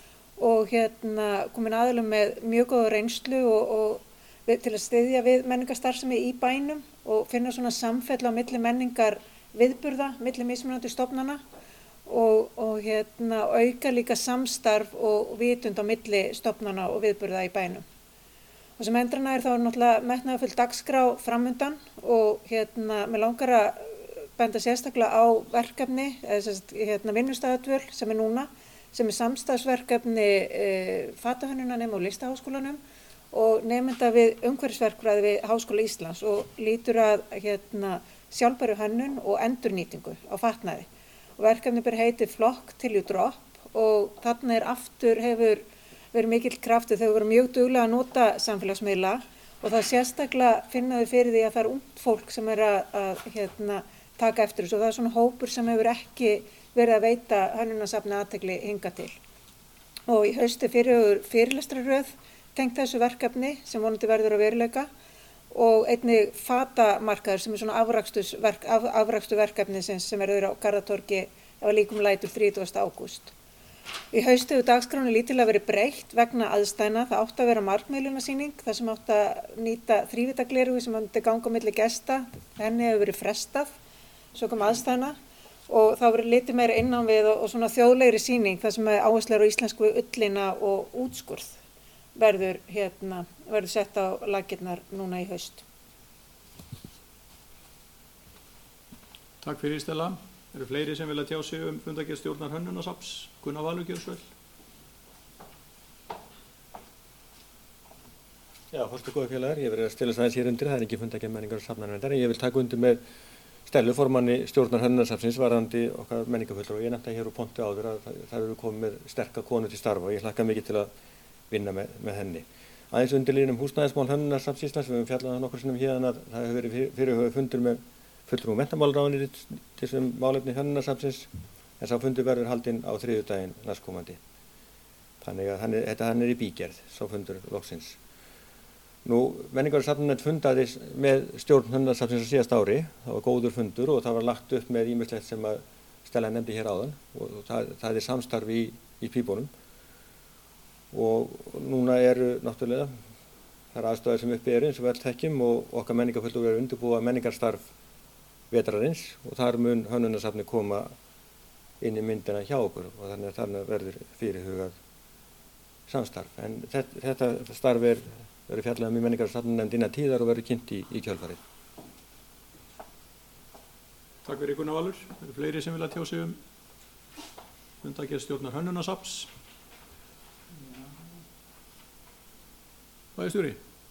og hérna, komin aðalum með mjög góða reynslu og, og við, til að styðja við menningarstarfsemi í bænum og finna svona samfella á milli menningar viðburða, milli mismunandi stofnana og, og hérna, auka líka samstarf og vitund á milli stofnana og viðburða í bænum. Og sem endrana er þá náttúrulega metnaðarfull dagskrá framundan og hérna, mér langar að benda sérstaklega á verkefni, eða hérna, vinnustæðadvöl sem er núna, sem er samstarfsverkefni e, fatahönnunarnema og listaháskólanum og nemenda við umhverfisverkfræði við Háskóla Íslands og lítur að hérna, sjálfbæru hönnun og endurnýtingu á fatnaði. Og verkefni ber heiti Flokk til you drop og þarna er aftur hefur verið mikill kraftur, þau voru mjög duglega að nota samfélagsmiðla og það sérstaklega finnaðu fyrir því að það er ungt fólk sem er að, að hérna, taka eftir þessu og það er svona hópur sem hefur ekki verið að veita hönnunarsafni athygli hingað til. Og í hausti fyrirhugur fyrirlestrarröð tengt þessu verkefni sem vonandi verður að veruleika og einnig fatamarkaður sem er svona afraksturverk, af, afraksturverkefni sem, sem verður á Garðatorgi ef að líkum lætur þrítugasta ágúst. Í hausti hefur dagskráni lítilega verið breytt vegna aðstæðna. Það átti að vera markmiðlunarsýning, það sem átti að nýta þrívíddargleraugu sem átti að ganga á milli gesta. Henni hefur verið frestað, svo kom aðstæðna og þá verið litið meira innan við og, og svona þjóðlegri sýning þar sem áhersla er á íslensku ullina og útskurð verður, hérna, verður sett á laggirnar núna í haust. Takk fyrir Stella. Eru fleiri sem vilja tjá sig um fundargerðstjórnar Hönnunarasafns? Gunnar Valur, gjörðu svo vel. Já, fórstu góði félagar, ég verið að stila aðeins hér undir, það er ekki fundargerð menningar og safnarnefndar, en ég vil taka undir með Stellu, formanni stjórnar Hönnunarasafnsins, varðandi okkar menningarfulltrúa og ég nefndi hér úr pontu áður að það eru komið með sterka konu til starfa og ég hlakka mikið til að vinna með, með henni. Aðeins undirliðnum húsnæðismál Hönnunarasafns Íslands, við höfum fjallað nokkur sinnum hérna að það hefur verið fyrirhugað fundur með fulltrúum menntamálaráðuneytisins um málefni Hönnunarasafnsins en sá fundur verður haldinn á þriðjudaginn næstkomandi. Þannig að hann er, þetta hann er í bígerð, sá fundur loksins. Nú, menningar og safnarnefnd fundaði með stjórn Hönnunarasafnsins á síðasta ári, það var góður fundur og það var lagt upp með ýmislegt sem að Stella nefndi hér áðan og það, það er samstarf í, í pípunum og núna eru náttúrulega þær aðstæður sem uppi eru eins og við öll þekkjum og okkar menningarfulltrúar eru undirbúa menningarstarf vetrarins og þar mun Hönnunarasafni koma inn í myndina hjá okkur og þannig að þarna verður fyrirhugað samstarf. En þetta, þetta starf er verður fjallað um í menningar og safnarnefnd innan tíðar og verður kynnt í, í kjölfarið. Takk fyrir Gunnar Valur. Eru fleiri sem vilja tjá sig um fundargerðstjórnar Hönnunarasafns? Bæjarstjóri?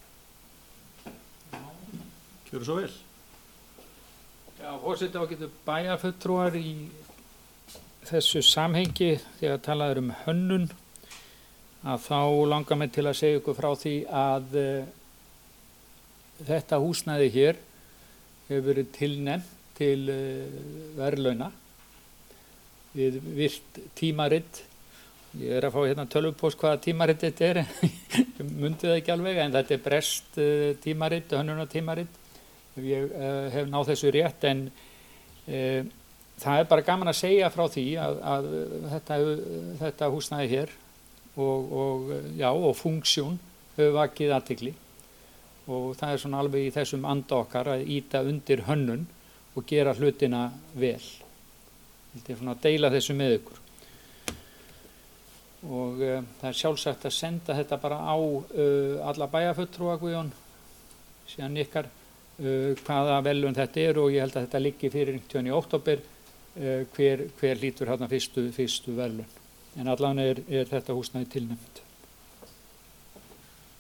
Gjörðu svo vel. Já, forseti ágætu bæjarfulltrúar í þessu samhengi þegar talað er um hönnun að þá langar mig til að segja ykkur frá því að uh, þetta húsnæði hér hefur verið tilnefnt til uh, verðlauna við virt tímaritt. Ég er að fá hérna tölvupóst hvaða tímaritt þetta er, ég mundi það ekki alveg, en þetta er brest uh, tímaritt, hönnunartímaritt. Ég uh, hef náð þessu rétt, en uh, það er bara gaman að segja frá því að, að þetta, þetta húsnæði hér og, og, já, og funksjón hefur vakið athygli og það er svona alveg í þessum anda okkar að ýta undir hönnun og gera hlutina vel. Ég vil svona deila þessu með ykkur. Og uh, það er sjálfsagt að senda þetta bara á uh, alla bæjarfulltrúa, Guðjón, síðan ykkar uh, hvaða velun þetta er og ég held að þetta liggi fyrir tjón í október uh, hver, hver hlýtur hérna fyrstu, fyrstu velun. En allan er, er þetta húsnæði tilnefnt.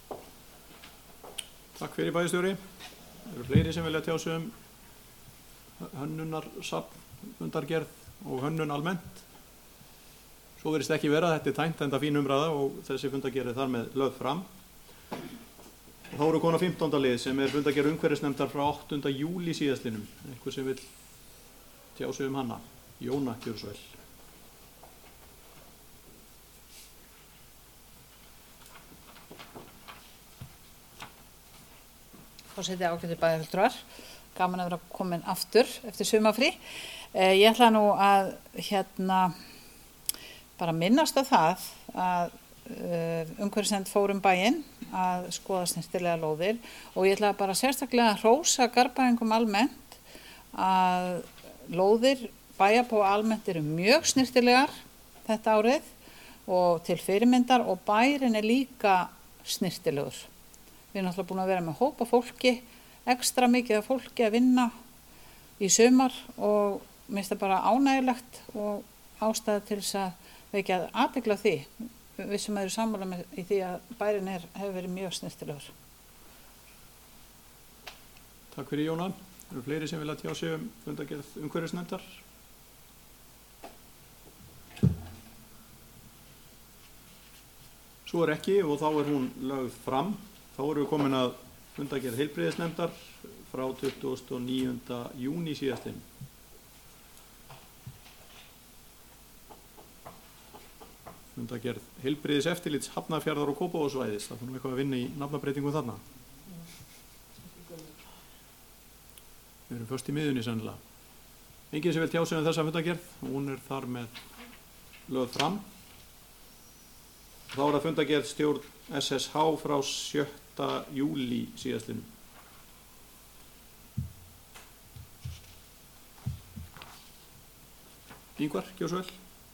Takk fyrir bæjarstjóri. Eru fleiri sem vilja tjá sig um hönnunarsafn fundargerð og hönnun almennt. Svo verðist ekki vera að þetta er tæmt enda fín umræða og þessi fundargerð er þar með lögð fram. Þá eru komin á fimmtánda lið sem er fundargerð umhverfisnefndar frá áttunda júlí síðastliðnum. Einhver sem vill tjá sig um hana. Jóna, gjörðu svo vel. Forseti, ágætu bæjarfulltrúar, gaman að vera komin aftur eftir sumarfrí. Eh, ég ætla nú að hérna bara minnast á það að uh, umhverfisnefnd fór um bæinn að skoða snyrtilega lóðir og ég ætla bara sérstaklega að hrósa Garðbæingum almennt að lóðir bæjarbúa almennt eru mjög snyrtilegar þetta árið og til fyrirmyndar og bærinn er líka snyrtilegur. Við erum náttúrulega búin að vera með hópa fólki, ekstra mikið af fólki að vinna í sumar og mér finnst það bara ánægilegt og ástæða til þess að vekja athygli á því. Við sem eru sammála með í því að bærinn er, hefur verið mjög snyrtilegur. Takk fyrir Jóna. Eru fleiri sem vilja tjá sig um fundargerð umhverfisnefndar? Svo er ekki og þá er hún lögð fram. Þá erum við komin að fundargerð heilbrigðisnefndar frá tuttugasta og níunda júní síðastliðnum. Fundargerð heilbrigðiseftirlits Hafnarfjarðar og Kópavogssvæðis. Það er nú eitthvað að vinna í nafnabreitingum þarna. Við erum först í miðunni sennilega. Enginn sem vil tjá sig um þessa fundargerð. Hún er þar með lögð fram. Þá er það fundargerð stjórn S S H frá sjötta júlí síðastliðnum. Ingvar, gjörðu svo vel.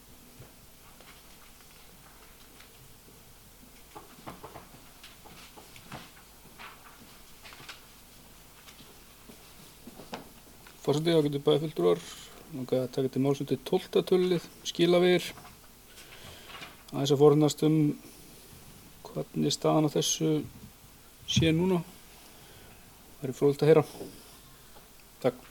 Forseti, ágætu bæjarfulltrúar, langaði að taka til máls undir tólfta tölulið, skilavegir. Aðeins að fornast um hvernig staðan á þessu sé núna. Það er fróðilegt að heyra. Takk.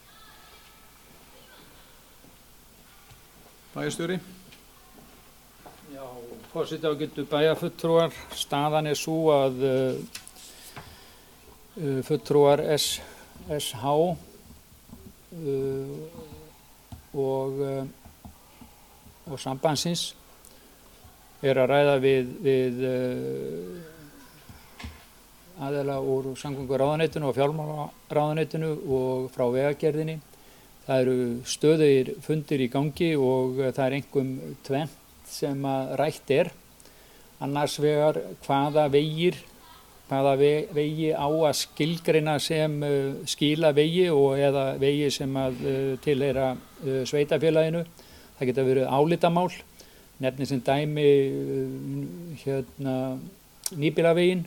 Bæjarstjóri. Já, forseti, ágætu bæjarfulltrúar, staðan er sú að uh, uh, fulltrúar S S H uh, og, uh, og sambandsins er að ræða við, við uh, aðeila úr samgönguráðuneytinu og fjármálaráðuneytinu og frá vegagerðinni. Það eru stöðugir fundir í gangi og uh, það er einkum tvennt sem að rætt er. Annars vegar hvaða vegir, hvaða vegi á að skilgreina sem uh, skila vegi og eða vegi sem að uh, tilheyra uh, sveitafélaginu. Það geta verið álitamál. Nefni sem dæmi hérna, nýbílaveginn,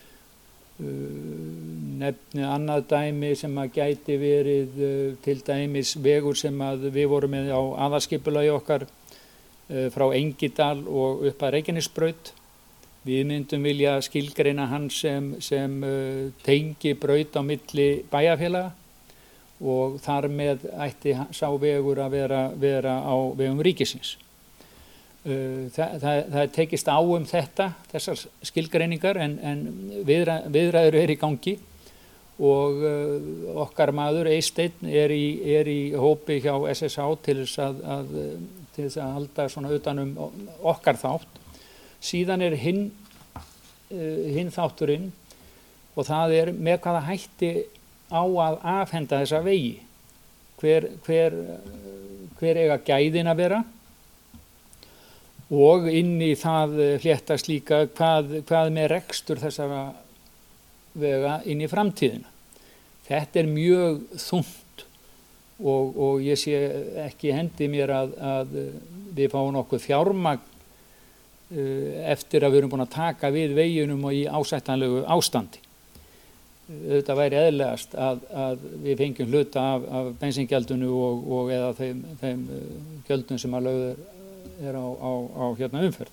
nefni annað dæmi sem að gæti verið til dæmis vegur sem að við vorum með á aðalskipulagi okkar frá Engidal og upp að Reykjanesbraut. Við myndum vilja skilgreina hann sem, sem tengi braut á milli bæjarfélaga og þar með ætti sá vegur að vera, vera á vegum ríkisins. Það, það, það tekist á um þetta, þessar skilgreiningar en, en viðra, viðræður er í gangi og uh, okkar maður Eysteinn er í, er í hópi hjá S S H til þess að, að, til þess að halda svona utanum okkar þátt. Síðan er hinn, uh, hinn þátturinn og það er með hvaða hætti á að afhenda þessa vegi. Hver, hver, hver eiga gæðin að vera? Og inn í það fléttast líka hvað, hvað með rekstur þessara vega inn í framtíðina. Þetta er mjög þungt og, og ég sé ekki hendi mér að, að við fáum nokkuð fjármagn eftir að við erum búin að taka við veginum og í ásættanlegu ástandi. Þetta væri eðlilegast að, að við fengjum hluta af, af bensingjaldinu og, og eða þeim, þeim gjöldum sem að lögður er á, á, á hérna umferð.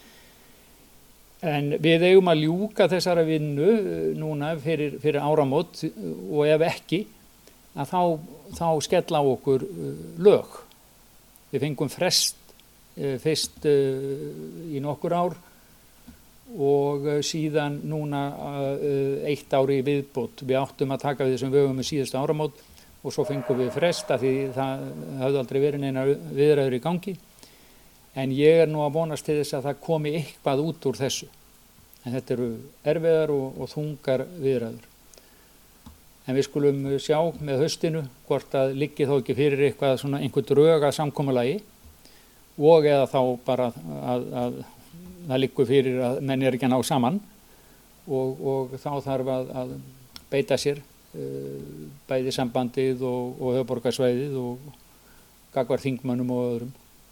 En við eigum að ljúka þessara vinnu núna fyrir, fyrir áramót og ef ekki að þá, þá skella á okkur uh, lög. Við fengum frest uh, fyrst uh, í nokkur ár og uh, síðan núna uh, eitt ári í viðbót. Við áttum að taka við þessum vögum með síðustu áramót og svo fengum við frest af því það hafði aldrei verið neina viðræður í gangi. En ég er nú að vonast til þess að það komi eitthvað út úr þessu. En þetta eru erfiðar og, og þungar viðræður. En við skulum sjá með haustinu hvort að liggi þó ekki fyrir eitthvað svona einhver drög að samkomulagi og eða þá bara að, að það liggur fyrir að menn er ekki að ná saman og, og þá þarf að, að beita sér bæði sambandið og, og höfuðborgarsvæðið og gagnvart þingmönnum og öðrum.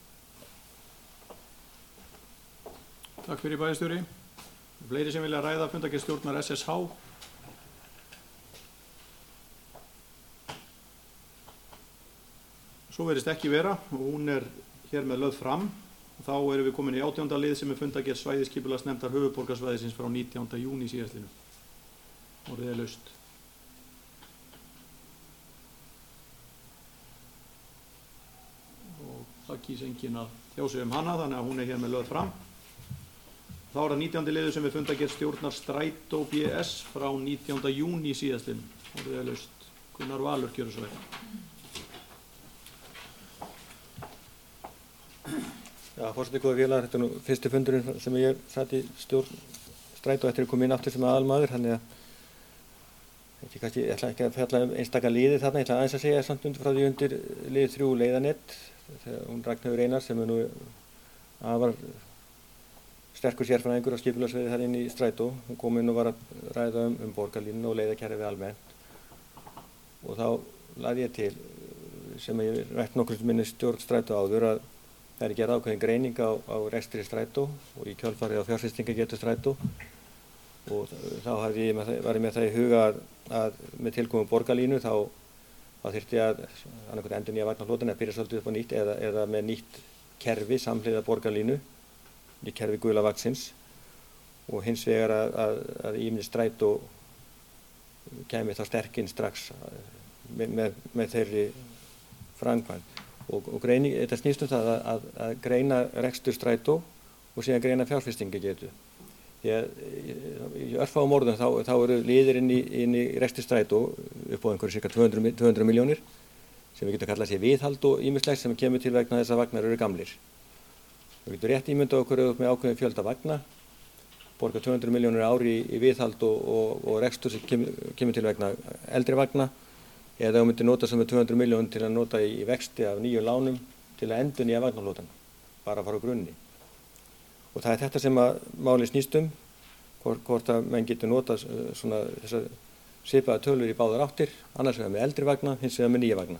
Takk fyrir bæjarstjóri. Fleiri sem vilja ræða fundargerðstjórnar S S H. Svo verðist ekki vera og hún er hér með lögð fram. Þá erum við komin í átjánda lið sem er fundargerð svæðisskipulagsnefndar höfuðborgarsvæðisins frá nítjánda júní síðastliðnum. Orðið er laust. Það kýs enginn að tjá sig um hana, þannig að hún er hér með lögð fram. Þá er það nítjándi liður sem við fundargerð stjórnar Strætó B S frá nítjánda júní síðastliðnum. Orðið er laust. Gunnar Valur, gjörðu svo vel. Já, forseti góða félagar, þetta er nú fyrsti fundurinn sem ég satt í stjórn Strætó eftir að koma inn aftur sem aðalmaður, þannig að Ég, kannski, ég ætla ekki að fjalla um einstaka liði þarna, ég ætla aðeins að segja samt undir frá því undir lið þrjú leiðanett, þegar hún Ragnheiður Einars sem er nú afar sterkur sérfræðingur á skipulagssviði þar inn í Strætó, hún kom inn og var að ræða um, um borgarlínuna og leiðakerfið almennt og þá lagði ég til, sem ég rætt nokkur minni stjórn Strætó áður, að það er gerð ákveðin greining á, á rekstri Strætó og í kjölfarið á fjárfestingagetu Strætó og þá hafði ég með það, var ég með það í huga að, að með tilkomum borgarlínu þá, þá þyrfti að annarkvæmt endur nýja vagnarflotan að byrja svolítið upp á nýtt eða, eða með nýtt kerfi samhliða borgarlínu, nýtt kerfi gula vaxins og hins vegar að, að, að ímni Strætó kæmi þá sterkinn strax með, með, með þeirri framkvæmd og, og greini, þetta snýst um það að, að, að greina rekstur Strætó og síðan greina fjárfestingagetu. Því að í örfáum orðum þá, þá eru liðir inn í, inn í rekstri Strætó upp á einhverju cirka tvö hundruð milljónir sem við getum kallað sér viðhald og ýmislegt sem kemur til vegna þess að vagnar eru gamlir. Við getum rétt ímynda okkur með ákveðin fjölda vagna, borga tvö hundruð milljónir ári í, í viðhald og, og, og rekstur sem kemur, kemur til vegna eldri vagna eða þú myndir nota sem er tvö hundruð milljónir til að nota í, í vexti af nýjum lánum til að endurnýja vagnarflotann, bara að fara á grunni. Og það er þetta sem að máli snýst um, hvort, hvort að menn getur nota svona þessar svipaða tölur í báðar áttir, annars vegar með eldri vagna, hins vegar með nýja vagna.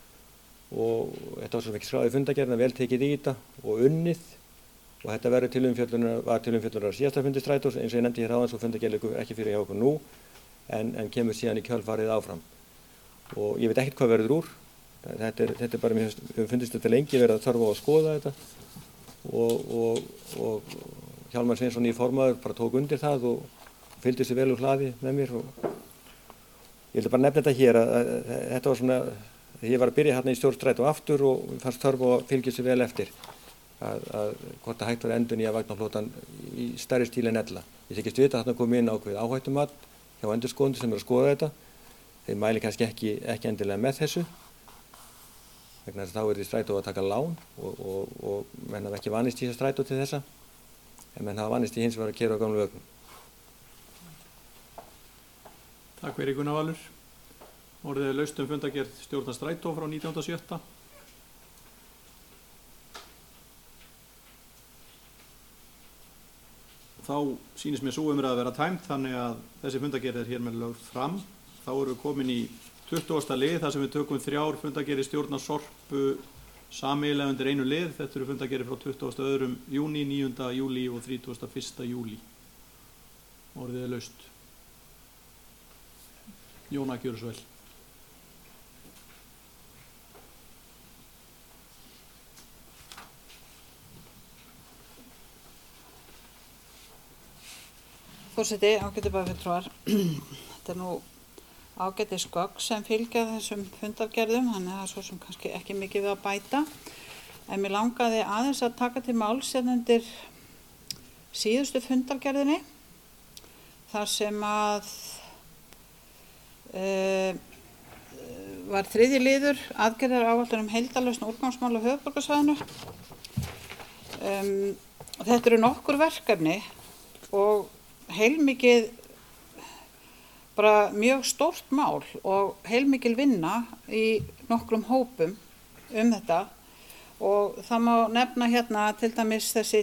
Og þetta var svo ekki skráðið fundagerðina, vel tekið í þetta og unnið og þetta verður til umfjöllunar, var til umfjöllunar á síðasta fundi Strætós, eins og ég nefndi hér áðan, svo fundagerð liggur ekki fyrir hjá okkur nú, en, en kemur síðan í kjölfarið áfram. Og ég veit ekkert hvað verður úr, þetta er, þetta er bara, mér hefur fundist þetta lengi verið að þörfa á að skoða þetta. Og, og, og Hjálmar Sveinsson í formaður bara tók undir það og fylgdi sér vel úr hlaði með mér og ég vil bara nefna þetta hér að, að, að þetta var svona, ég var að byrja hérna í stjórn Strætó aftur og fannst þörf að fylgja sér vel eftir að, að hvort að hægt var endurnýja vagnarflotann í stærri stíl en ella. Ég þykist vita að þarna kom inn ákveðið áhættumat hjá endurskoðandi sem er að skoða þetta, þeir mæli kannski ekki, ekki endilega með þessu vegna þess að þá er því Strætó að taka lán og, og, og menn hafa ekki vanist í þessa Strætó til þessa en menn hafa vanist í hins vegar að keyra á gamlu vögnum. Takk fyrir Gunnar Valur. Orðið er laust um fundagerð stjórnar Strætó frá nítjánda sjötta. Þá sýnist mér sú umræða að vera tæmt þannig að þessi fundagerð er hér með lögð fram. Þá erum við komin í tuttugasta lið þar sem við tökum þrjár fundagerðir stjórnar Sorpu sameiginlega undir einu lið. Þetta eru fundagerðir frá tuttugasta og öðrum júní, níunda júlí og þrítugasta og fyrsta júlí. Orðið er laust. Jóna, gjörðu svo vel. Forseti, ágætu bæjarfulltrúar. Þetta er nú ágætis gögn sem fylgja þessum fundargerðum, þannig að það er svo sem kannski ekki mikið við að bæta. En mér langaði aðeins að taka til máls hérna undir síðustu fundargerðinni, þar sem að uh, var þriðji liður aðgerðar áætlun um heildarlausn úrgangsmála á höfuðborgarsvæðinu. Um, þetta eru nokkur verkefni og heilmikið, bara mjög stórt mál og heilmikil vinna í nokkrum hópum um þetta. Og það má nefna hérna til dæmis þessi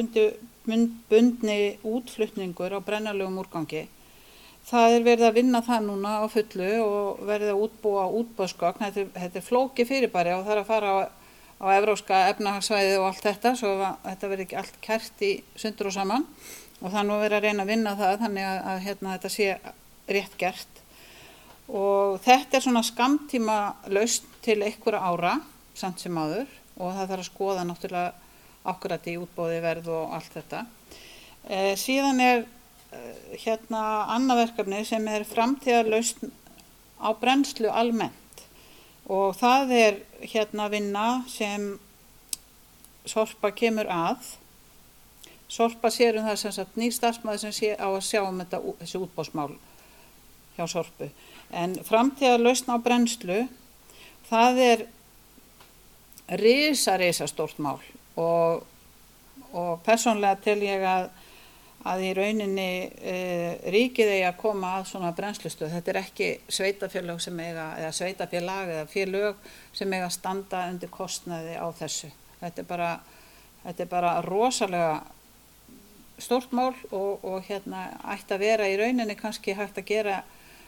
tímabundni útflutningur á brennanlegum úrgangi. Það er verið að vinna það núna á fullu og verið að útbúa útboðsgögn. Þetta, þetta er flókið fyrirbæri og það er að fara á, á evrópska efnahagssvæðið og allt þetta, svo að þetta verið ekki allt kært í sundur og saman. Og það er nú verið að reyna að vinna það þannig að, að hérna, þetta sé rétt gert. Og þetta er svona skammtíma lausn til einhverja ára, samt sem áður, og það þarf að skoða náttúrulega akkurat í útboði verð og allt þetta. Eh, síðan er hérna annað verkefni sem er framtíðarlausn á brennslu almennt og það er hérna vinna sem Sorpa kemur að. Sorpa sér um það sem sagt nýr starfsmaður sem sé á að sjá um þetta, þessi útboðsmál hjá Sorpu. En framtíðarlausn á brennslu, það er risa, risa stórt mál og, og persónlega tel ég að að í rauninni e, ríkið eigi að koma að svona brennslustöð. Þetta er ekki sveitafélag sem eiga, eða sveitafélag eða félög sem eiga að standa undir kostnaði á þessu. Þetta er bara, þetta er bara rosalega stórt mál og, og hérna ætti að vera í rauninni kannski hægt að gera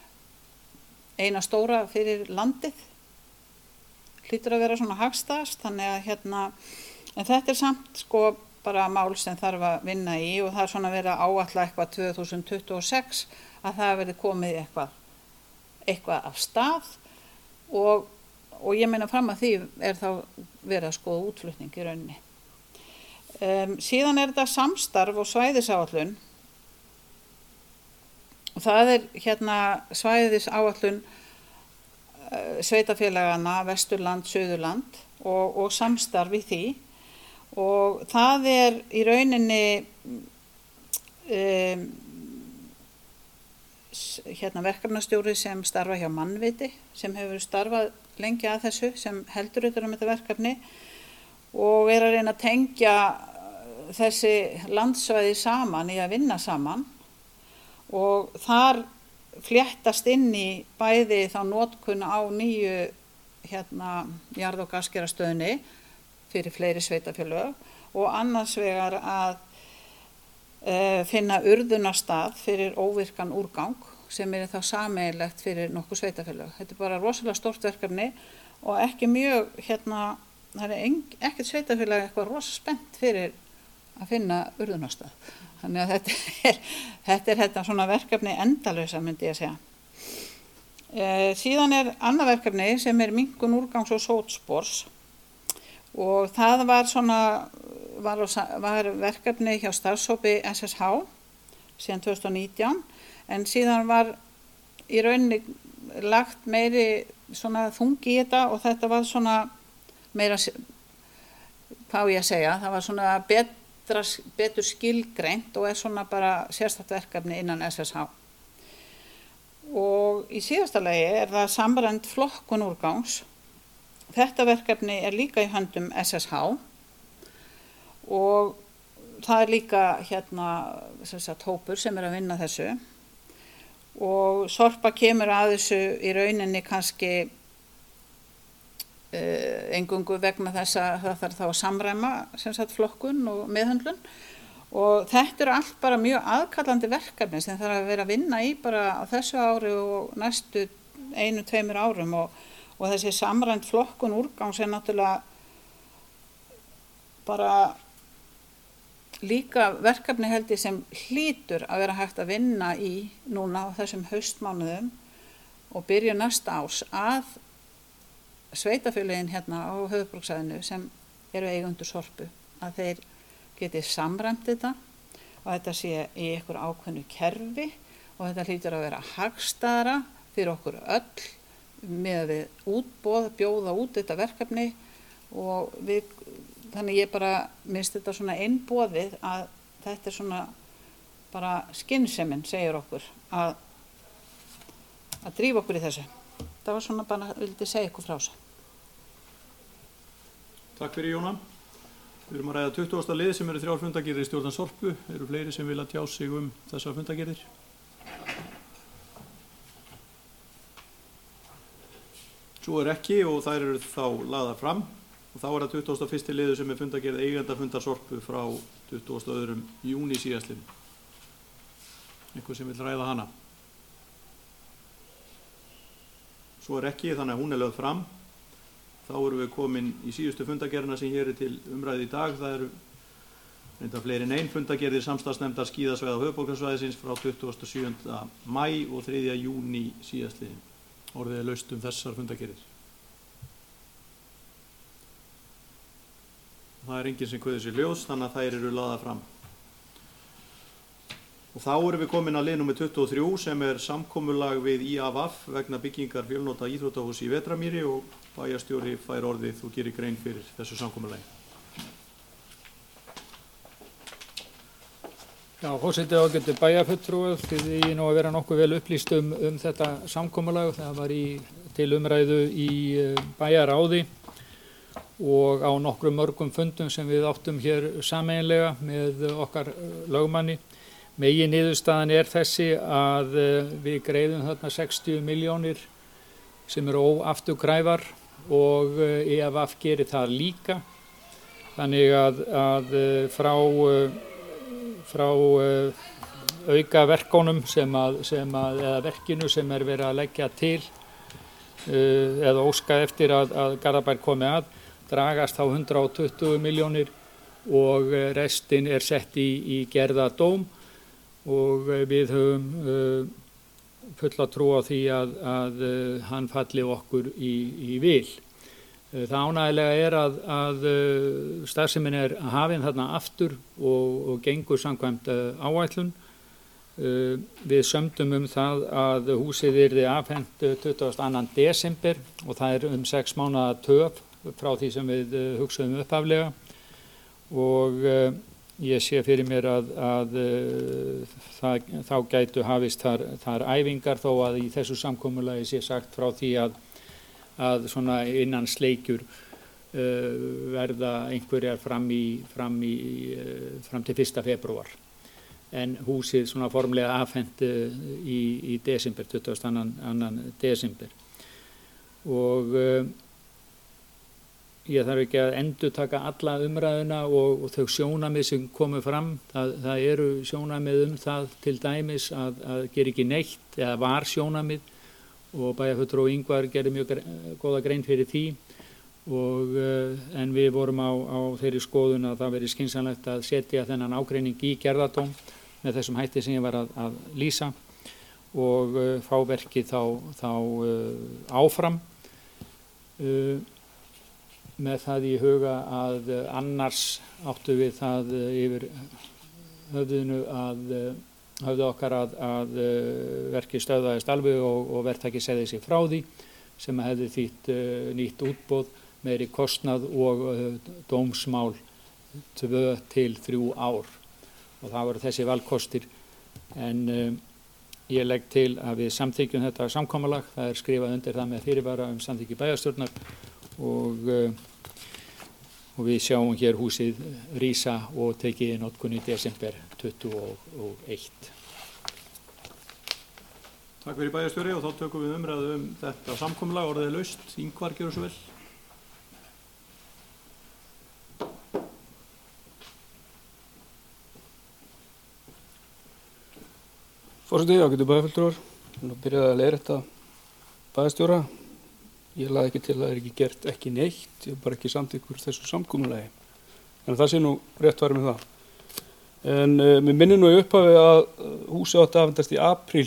eina stóra fyrir landið. Hlýtur að vera svona hagstæðast, þannig að hérna, en þetta er samt sko bara mál sem þarf að vinna í og það er svona verið að áætla eitthvað tvö þúsund tuttugu og sex að það verið komið eitthvað, eitthvað af stað og, og ég meina fram að því er þá verið að skoða útflutning í rauninni. Um, síðan er þetta samstarf og svæðisáætlun og það er hérna svæðisáætlun uh, sveitafélagana Vesturland, Suðurland og, og samstarf í því. Og það er í rauninni um, hérna verkefnastjóri sem starfa hjá Mannviti, sem hefur starfað lengi að þessu, sem heldur utan um þetta verkefni og er að reyna að tengja þessi landsvæði saman í að vinna saman og þar fléttast inn í bæði þá notkun á nýju hérna jarð- og gasgerastöðinni fyrir fleiri sveitafélög og annars vegar að e, finna urðunarstað fyrir óvirkan úrgang sem er þá sameiginlegt fyrir nokkuð sveitafélög. Þetta er bara rosalega stórt verkefni og ekki mjög, hérna, það er ekkert sveitafélag eitthvað rosa spennt fyrir að finna urðunarstað. Þannig að þetta er, þetta er þetta svona verkefni endalausa myndi ég að segja. E, síðan er annað verkefni sem er minnkun úrgangs og sótspors. Og það var svona var, var verkefni hjá starfshópi S S H síðan tvö þúsund og nítján en síðan var í rauninni lagt meiri svona þungi í þetta og þetta var svona meira, hvað ég að segja, það var svona betra, betur skilgreint og er svona bara sérstakt verkefni innan S S H. Og í síðasta lagi er það samræmd flokkun úrgangs. Þetta verkefni er líka í höndum S S H og það er líka hérna sem sagt, hópur sem er að vinna þessu og Sorpa kemur að þessu í rauninni kannski uh, eingöngu vegna þess að það þarf þá að samræma sem sagt, flokkun og meðhöndlun og þetta eru allt bara mjög aðkallandi verkefni sem þarf að vera að vinna í bara á þessu ári og næstu einu, tveimur árum og Og þessi samræmd flokkun úrgangs er náttúrulega bara líka verkefni held ég sem hlýtur að vera hægt að vinna í núna á þessum haustmánuðum og byrja næsta árs að sveitafélögin hérna á höfuðborgarsvæðinu sem eru eigendur Sorpu að þeir geti samræmt þetta og þetta sé í einhver ákveðnu kerfi og þetta hlýtur að vera hagstæðara fyrir okkur öll með við útboð, bjóða út þetta verkefni og við, þannig ég bara minnst þetta svona einboðið að þetta er svona bara skynsemin segir okkur að, að drífa okkur í þessu. Það var svona bara, vildi segja ykkur frá þessu. Takk fyrir Jóna. Við erum að ræða tuttugasta lið sem eru þrjár fundagerðir í stjórnar Sorpu. Eru fleiri sem vilja tjá sig um þessar fundagerðir? Svo er ekki og þær eru þá lagðar fram. Og þá er það tuttugasta og fyrsta liður sem er fundagerð eigendafundar Sorpu frá tuttugasta og öðrum júní síðastliðnum. Einhver sem vil ræða hana? Svo er ekki, þannig að hún er lögð fram. Þá erum við komin í síðustu fundagerðina sem hér er til umræði í dag. Það eru reynda fleiri en ein fundagerðir samstarfsnefndar skíðasvæða höfuðborgarsvæðisins frá tuttugasta og sjöunda maí og þriðja júní síðastliðinn. Orðið er laust um þessar fundagerðir. Það er enginn sem kveður sér ljós, þannig að þær eru lagðar fram. Og þá erum við komin að lið númer tuttugu og þrjú sem er samkomulag við í a v f vegna byggingar fjölnota íþróttahúss í Vetramýri og bæjarstjóri fær orðið og gerir grein fyrir þessu samkomulagi. Já, forseti ágætu bæjarfulltrúar, þið ég nú að vera nokkuð vel upplýst um, um þetta samkomulag. Það var í, til umræðu í bæjaráði og á nokkrum mörgum fundum sem við áttum hér sameiginlega með okkar lögmanni. Megin niðurstaðan er þessi að við greiðum þarna sextíu milljónir sem eru óafturkræfar og í a v f gerir það líka. Þannig að, að frá, frá auka verkunum sem að, sem að, eða verkinu sem er verið að leggja til eða óska eftir að, að Garðabær komi að, dragast á hundrað og tuttugu milljónir og restin er sett í, í gerðadóm. Og við höfum uh, fulla trú á því að, að uh, hann falli okkur í, í vil. Uh, það ánægilega er að, að uh, starfsemin er hafin þarna aftur og, og gengur samkvæmt uh, áætlun. Uh, við sömdum um það að húsið yrði afhent tuttugasta og annan desember og það er um sex mánaða töf frá því sem við uh, hugsaðum upphaflega og uh, ég sé fyrir mér að, að uh, það, þá gætu hafist þar, þar æfingar þó að í þessu samkomulagi sé sagt frá því að, að svona innan sleikjur uh, verða einhverjar fram, í, fram, í, uh, fram til fyrsta febrúar. En húsið svona formlega afhent uh, í, í desember, tuttugasta og annan desember. Og uh, ég þarf ekki að endurtaka alla umræðuna og, og þau sjónarmið sem komu fram. Það, það eru sjónarmið um það til dæmis að, að gera ekki neitt eða var sjónarmið og bæjarfulltrúi Ingvar gerði mjög góða grein fyrir því og uh, en við vorum á, á þeirri skoðun að það veri skynsamlegt að setja þennan ágreining í gerðardóm með þessum hætti sem ég var að, að lýsa og uh, fá verkið þá, þá uh, áfram. Uh, með það í huga að annars áttu við það yfir höfðinu að höfðu okkar að, að verkið stöðvaðist alveg og, og verktaki segði sig frá því sem hefði þýtt nýtt útboð, meiri kostnað og dómsmál tvö til þrjú ár og það voru þessi valkostir en um, ég legg til að við samþykjum þetta samkomulag, það er skrifað undir það með fyrirvara um samþykki bæjarstjórnar og uh, og við sjáum hér húsið rísa og tekið í notkun í desember tuttugu og eitt. Takk fyrir bæjarstjóri og þá tökum við umræðu um þetta samkomulag, orðið er laust. Ingvar, gjörðu svo vel. Forseti, ágætu bæjarfulltrúar, nú byrjaði að leiðrétta bæjarstjóra. Ég laði ekki til að það er ekki gert ekki neitt, ég er bara ekki samþykkur þessu samkomulagi. En það sé nú rétt farið með það. En uh, mér minnir nú í upphafi að húsið átti að afhendast í apríl,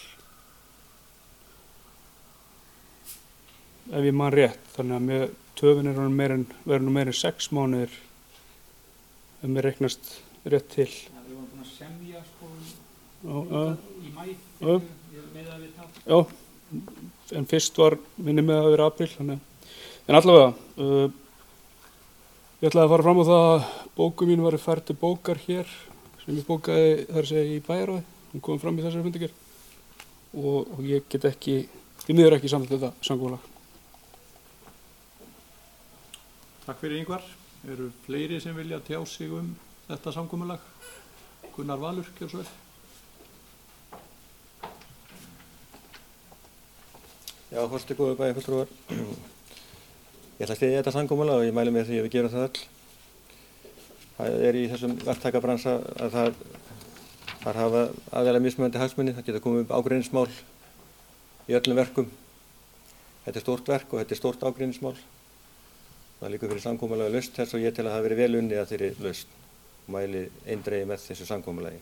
ef ég man rétt. Þannig að með töfin er meira en, verður nú meira en sex mánuðir, ef mér reiknast rétt til. Ja, við vorum búin að semja sko já, já, í mæ, já, með að við það. já, en fyrst var minni með að vera apríl, þannig. En allavega, uh, ég ætlaði að fara fram á það að bóku mín var færð til bókar hér, sem ég bókaði þar að segja í bæjarráði, hún kom fram í þessari fundargerð og, og ég get ekki, því miður ekki samþykkt þetta samkomulag. Takk fyrir Ingvar. Eru fleiri sem vilja tjá sig um þetta samkomulag? Gunnar Valur, gjör svo vel. Já, forseti góðu bæjarfulltrúar. Ég ætla að styðja þetta samkomulag og ég mæli með því að við gerum það öll. Það er í þessum verktakabransa að það þar hafa aðeinslega mismunandi hagsmuni. Það geta komið upp ágreiningsmál í öllum verkum. Þetta er stórt verk og þetta er stórt ágreiningsmál. Það liggur fyrir samkomulega lausn þess og ég tel að það hafi verið vel unnið að þeirri lausn og mæli eindregið með þessu samkomulagi.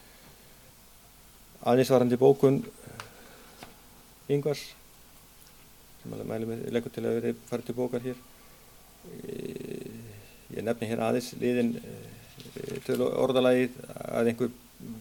Aðeins varandi bókun Ingvars, sem mæli með leggur til að verið farið til bókar hér. Ég nefni hér aðeins liðin til orðalagið að einhver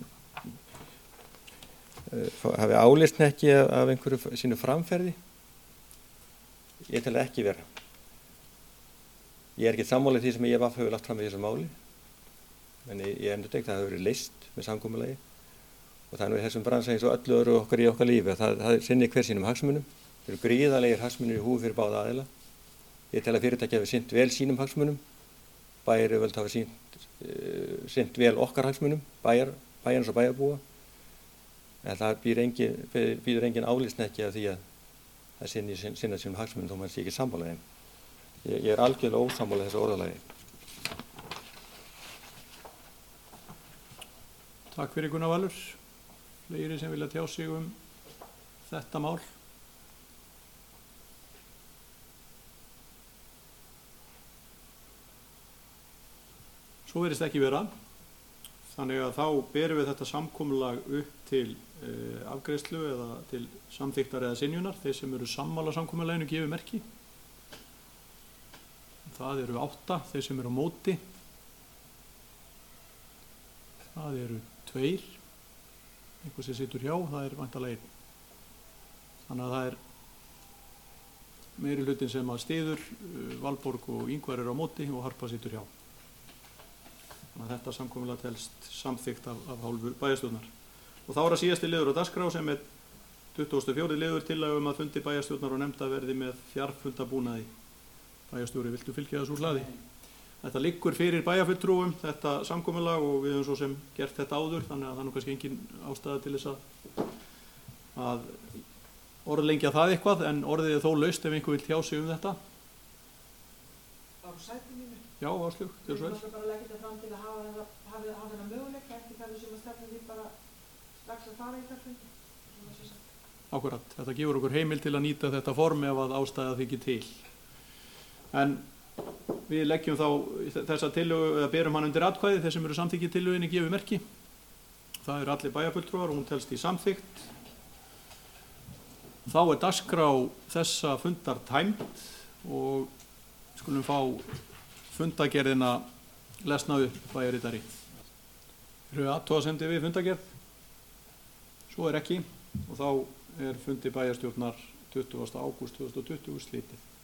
hafi álitshnekki af einhverju sínu framferði. Ég tel það ekki vera. Ég er ekki sammála því sem ég V A F hefur lagt fram í þessu máli, en ég, ég endurtek það hefur verið leyst með samkomulagi og það er nú í þessum bransa eins og öllu öðru okkar í okkar lífi að það, það sinni hver sínum hagsmunum. Það eru gríðarlegir hagsmunir í húfi fyrir báða aðila. Ég tel að fyrirtæki hafi sinnt vel sínum hagsmunum, bæjaryfirvöld hafa sinnt, uh, sinnt vel okkar hagsmunum, bæjar, bæjarins og bæjarbúa, en það býr engin, býður engin álitshnekki af því að það sinni sinna sínum hagsmunum þó mann sé ekki sammála þeim. Ég, ég er algjörlega ósammála þessu orðalagi. Takk fyrir Gunnar Valur. Fleiri sem vilja tjá sig um þetta mál? Svo virðist ekki vera. Þannig að þá berum við þetta samkomulag upp til uh, afgreiðslu eða til samþykktar eða synjunar. Þeir sem eru sammála samkomulaginu gefi merki. Það eru átta, þeir sem eru á móti. Það eru tveir. Einhver sem situr hjá, það er væntanlega einn. Þannig að það er meiri hlutin sem að styður, Valborg og Ingvar eru á móti og Harpa situr hjá. Þannig að þetta samkomulag telst samþykkt af, af hálfu bæjarstjórnar. Og þá er að síðasti liður á dagskrá sem er tuttugasti og fjórði liður tillaga um að fundi bæjarstjórnar og nefnda verði með fjarfundabúnaði. Bæjarstjóri, viltu fylgja þessu hlaði? Þetta liggur fyrir bæjarfulltrúum, þetta samkomulag og við höfum svo sem gert þetta áður, þannig að það er nú kannski engin ástæða til þess að, að orðlengja það eitthvað, en orðið er þó laust ef einhver vil tjá sig um þetta. Á sæti mínu? Já, Áslaug, gjör svo vel. Ég vil bara leggja þetta fram til að hafa þetta, hafa, hafa þetta möguleika, ekki það sem að stefna því bara strax að fara í fjarfundi. Akkurat, þetta gefur okkur heimil til að nýta þetta form ef að ástæða þykir til. En við leggjum þá þessa tillögu, eða berum hann undir atkvæði, þeir sem eru samþykkið tillöginni gefi merki. Það eru allir bæjarfulltrúar og hún telst í samþykkt. Þá er dagskrá þessa fundar tæmd og skulum fá fundagerðina lesna upp bæjarritari. Eru athugasemdir við fundagerð? Svo er ekki og þá er fundi bæjarstjórnar tuttugasta ágúst tvö þúsund og tuttugu slitið.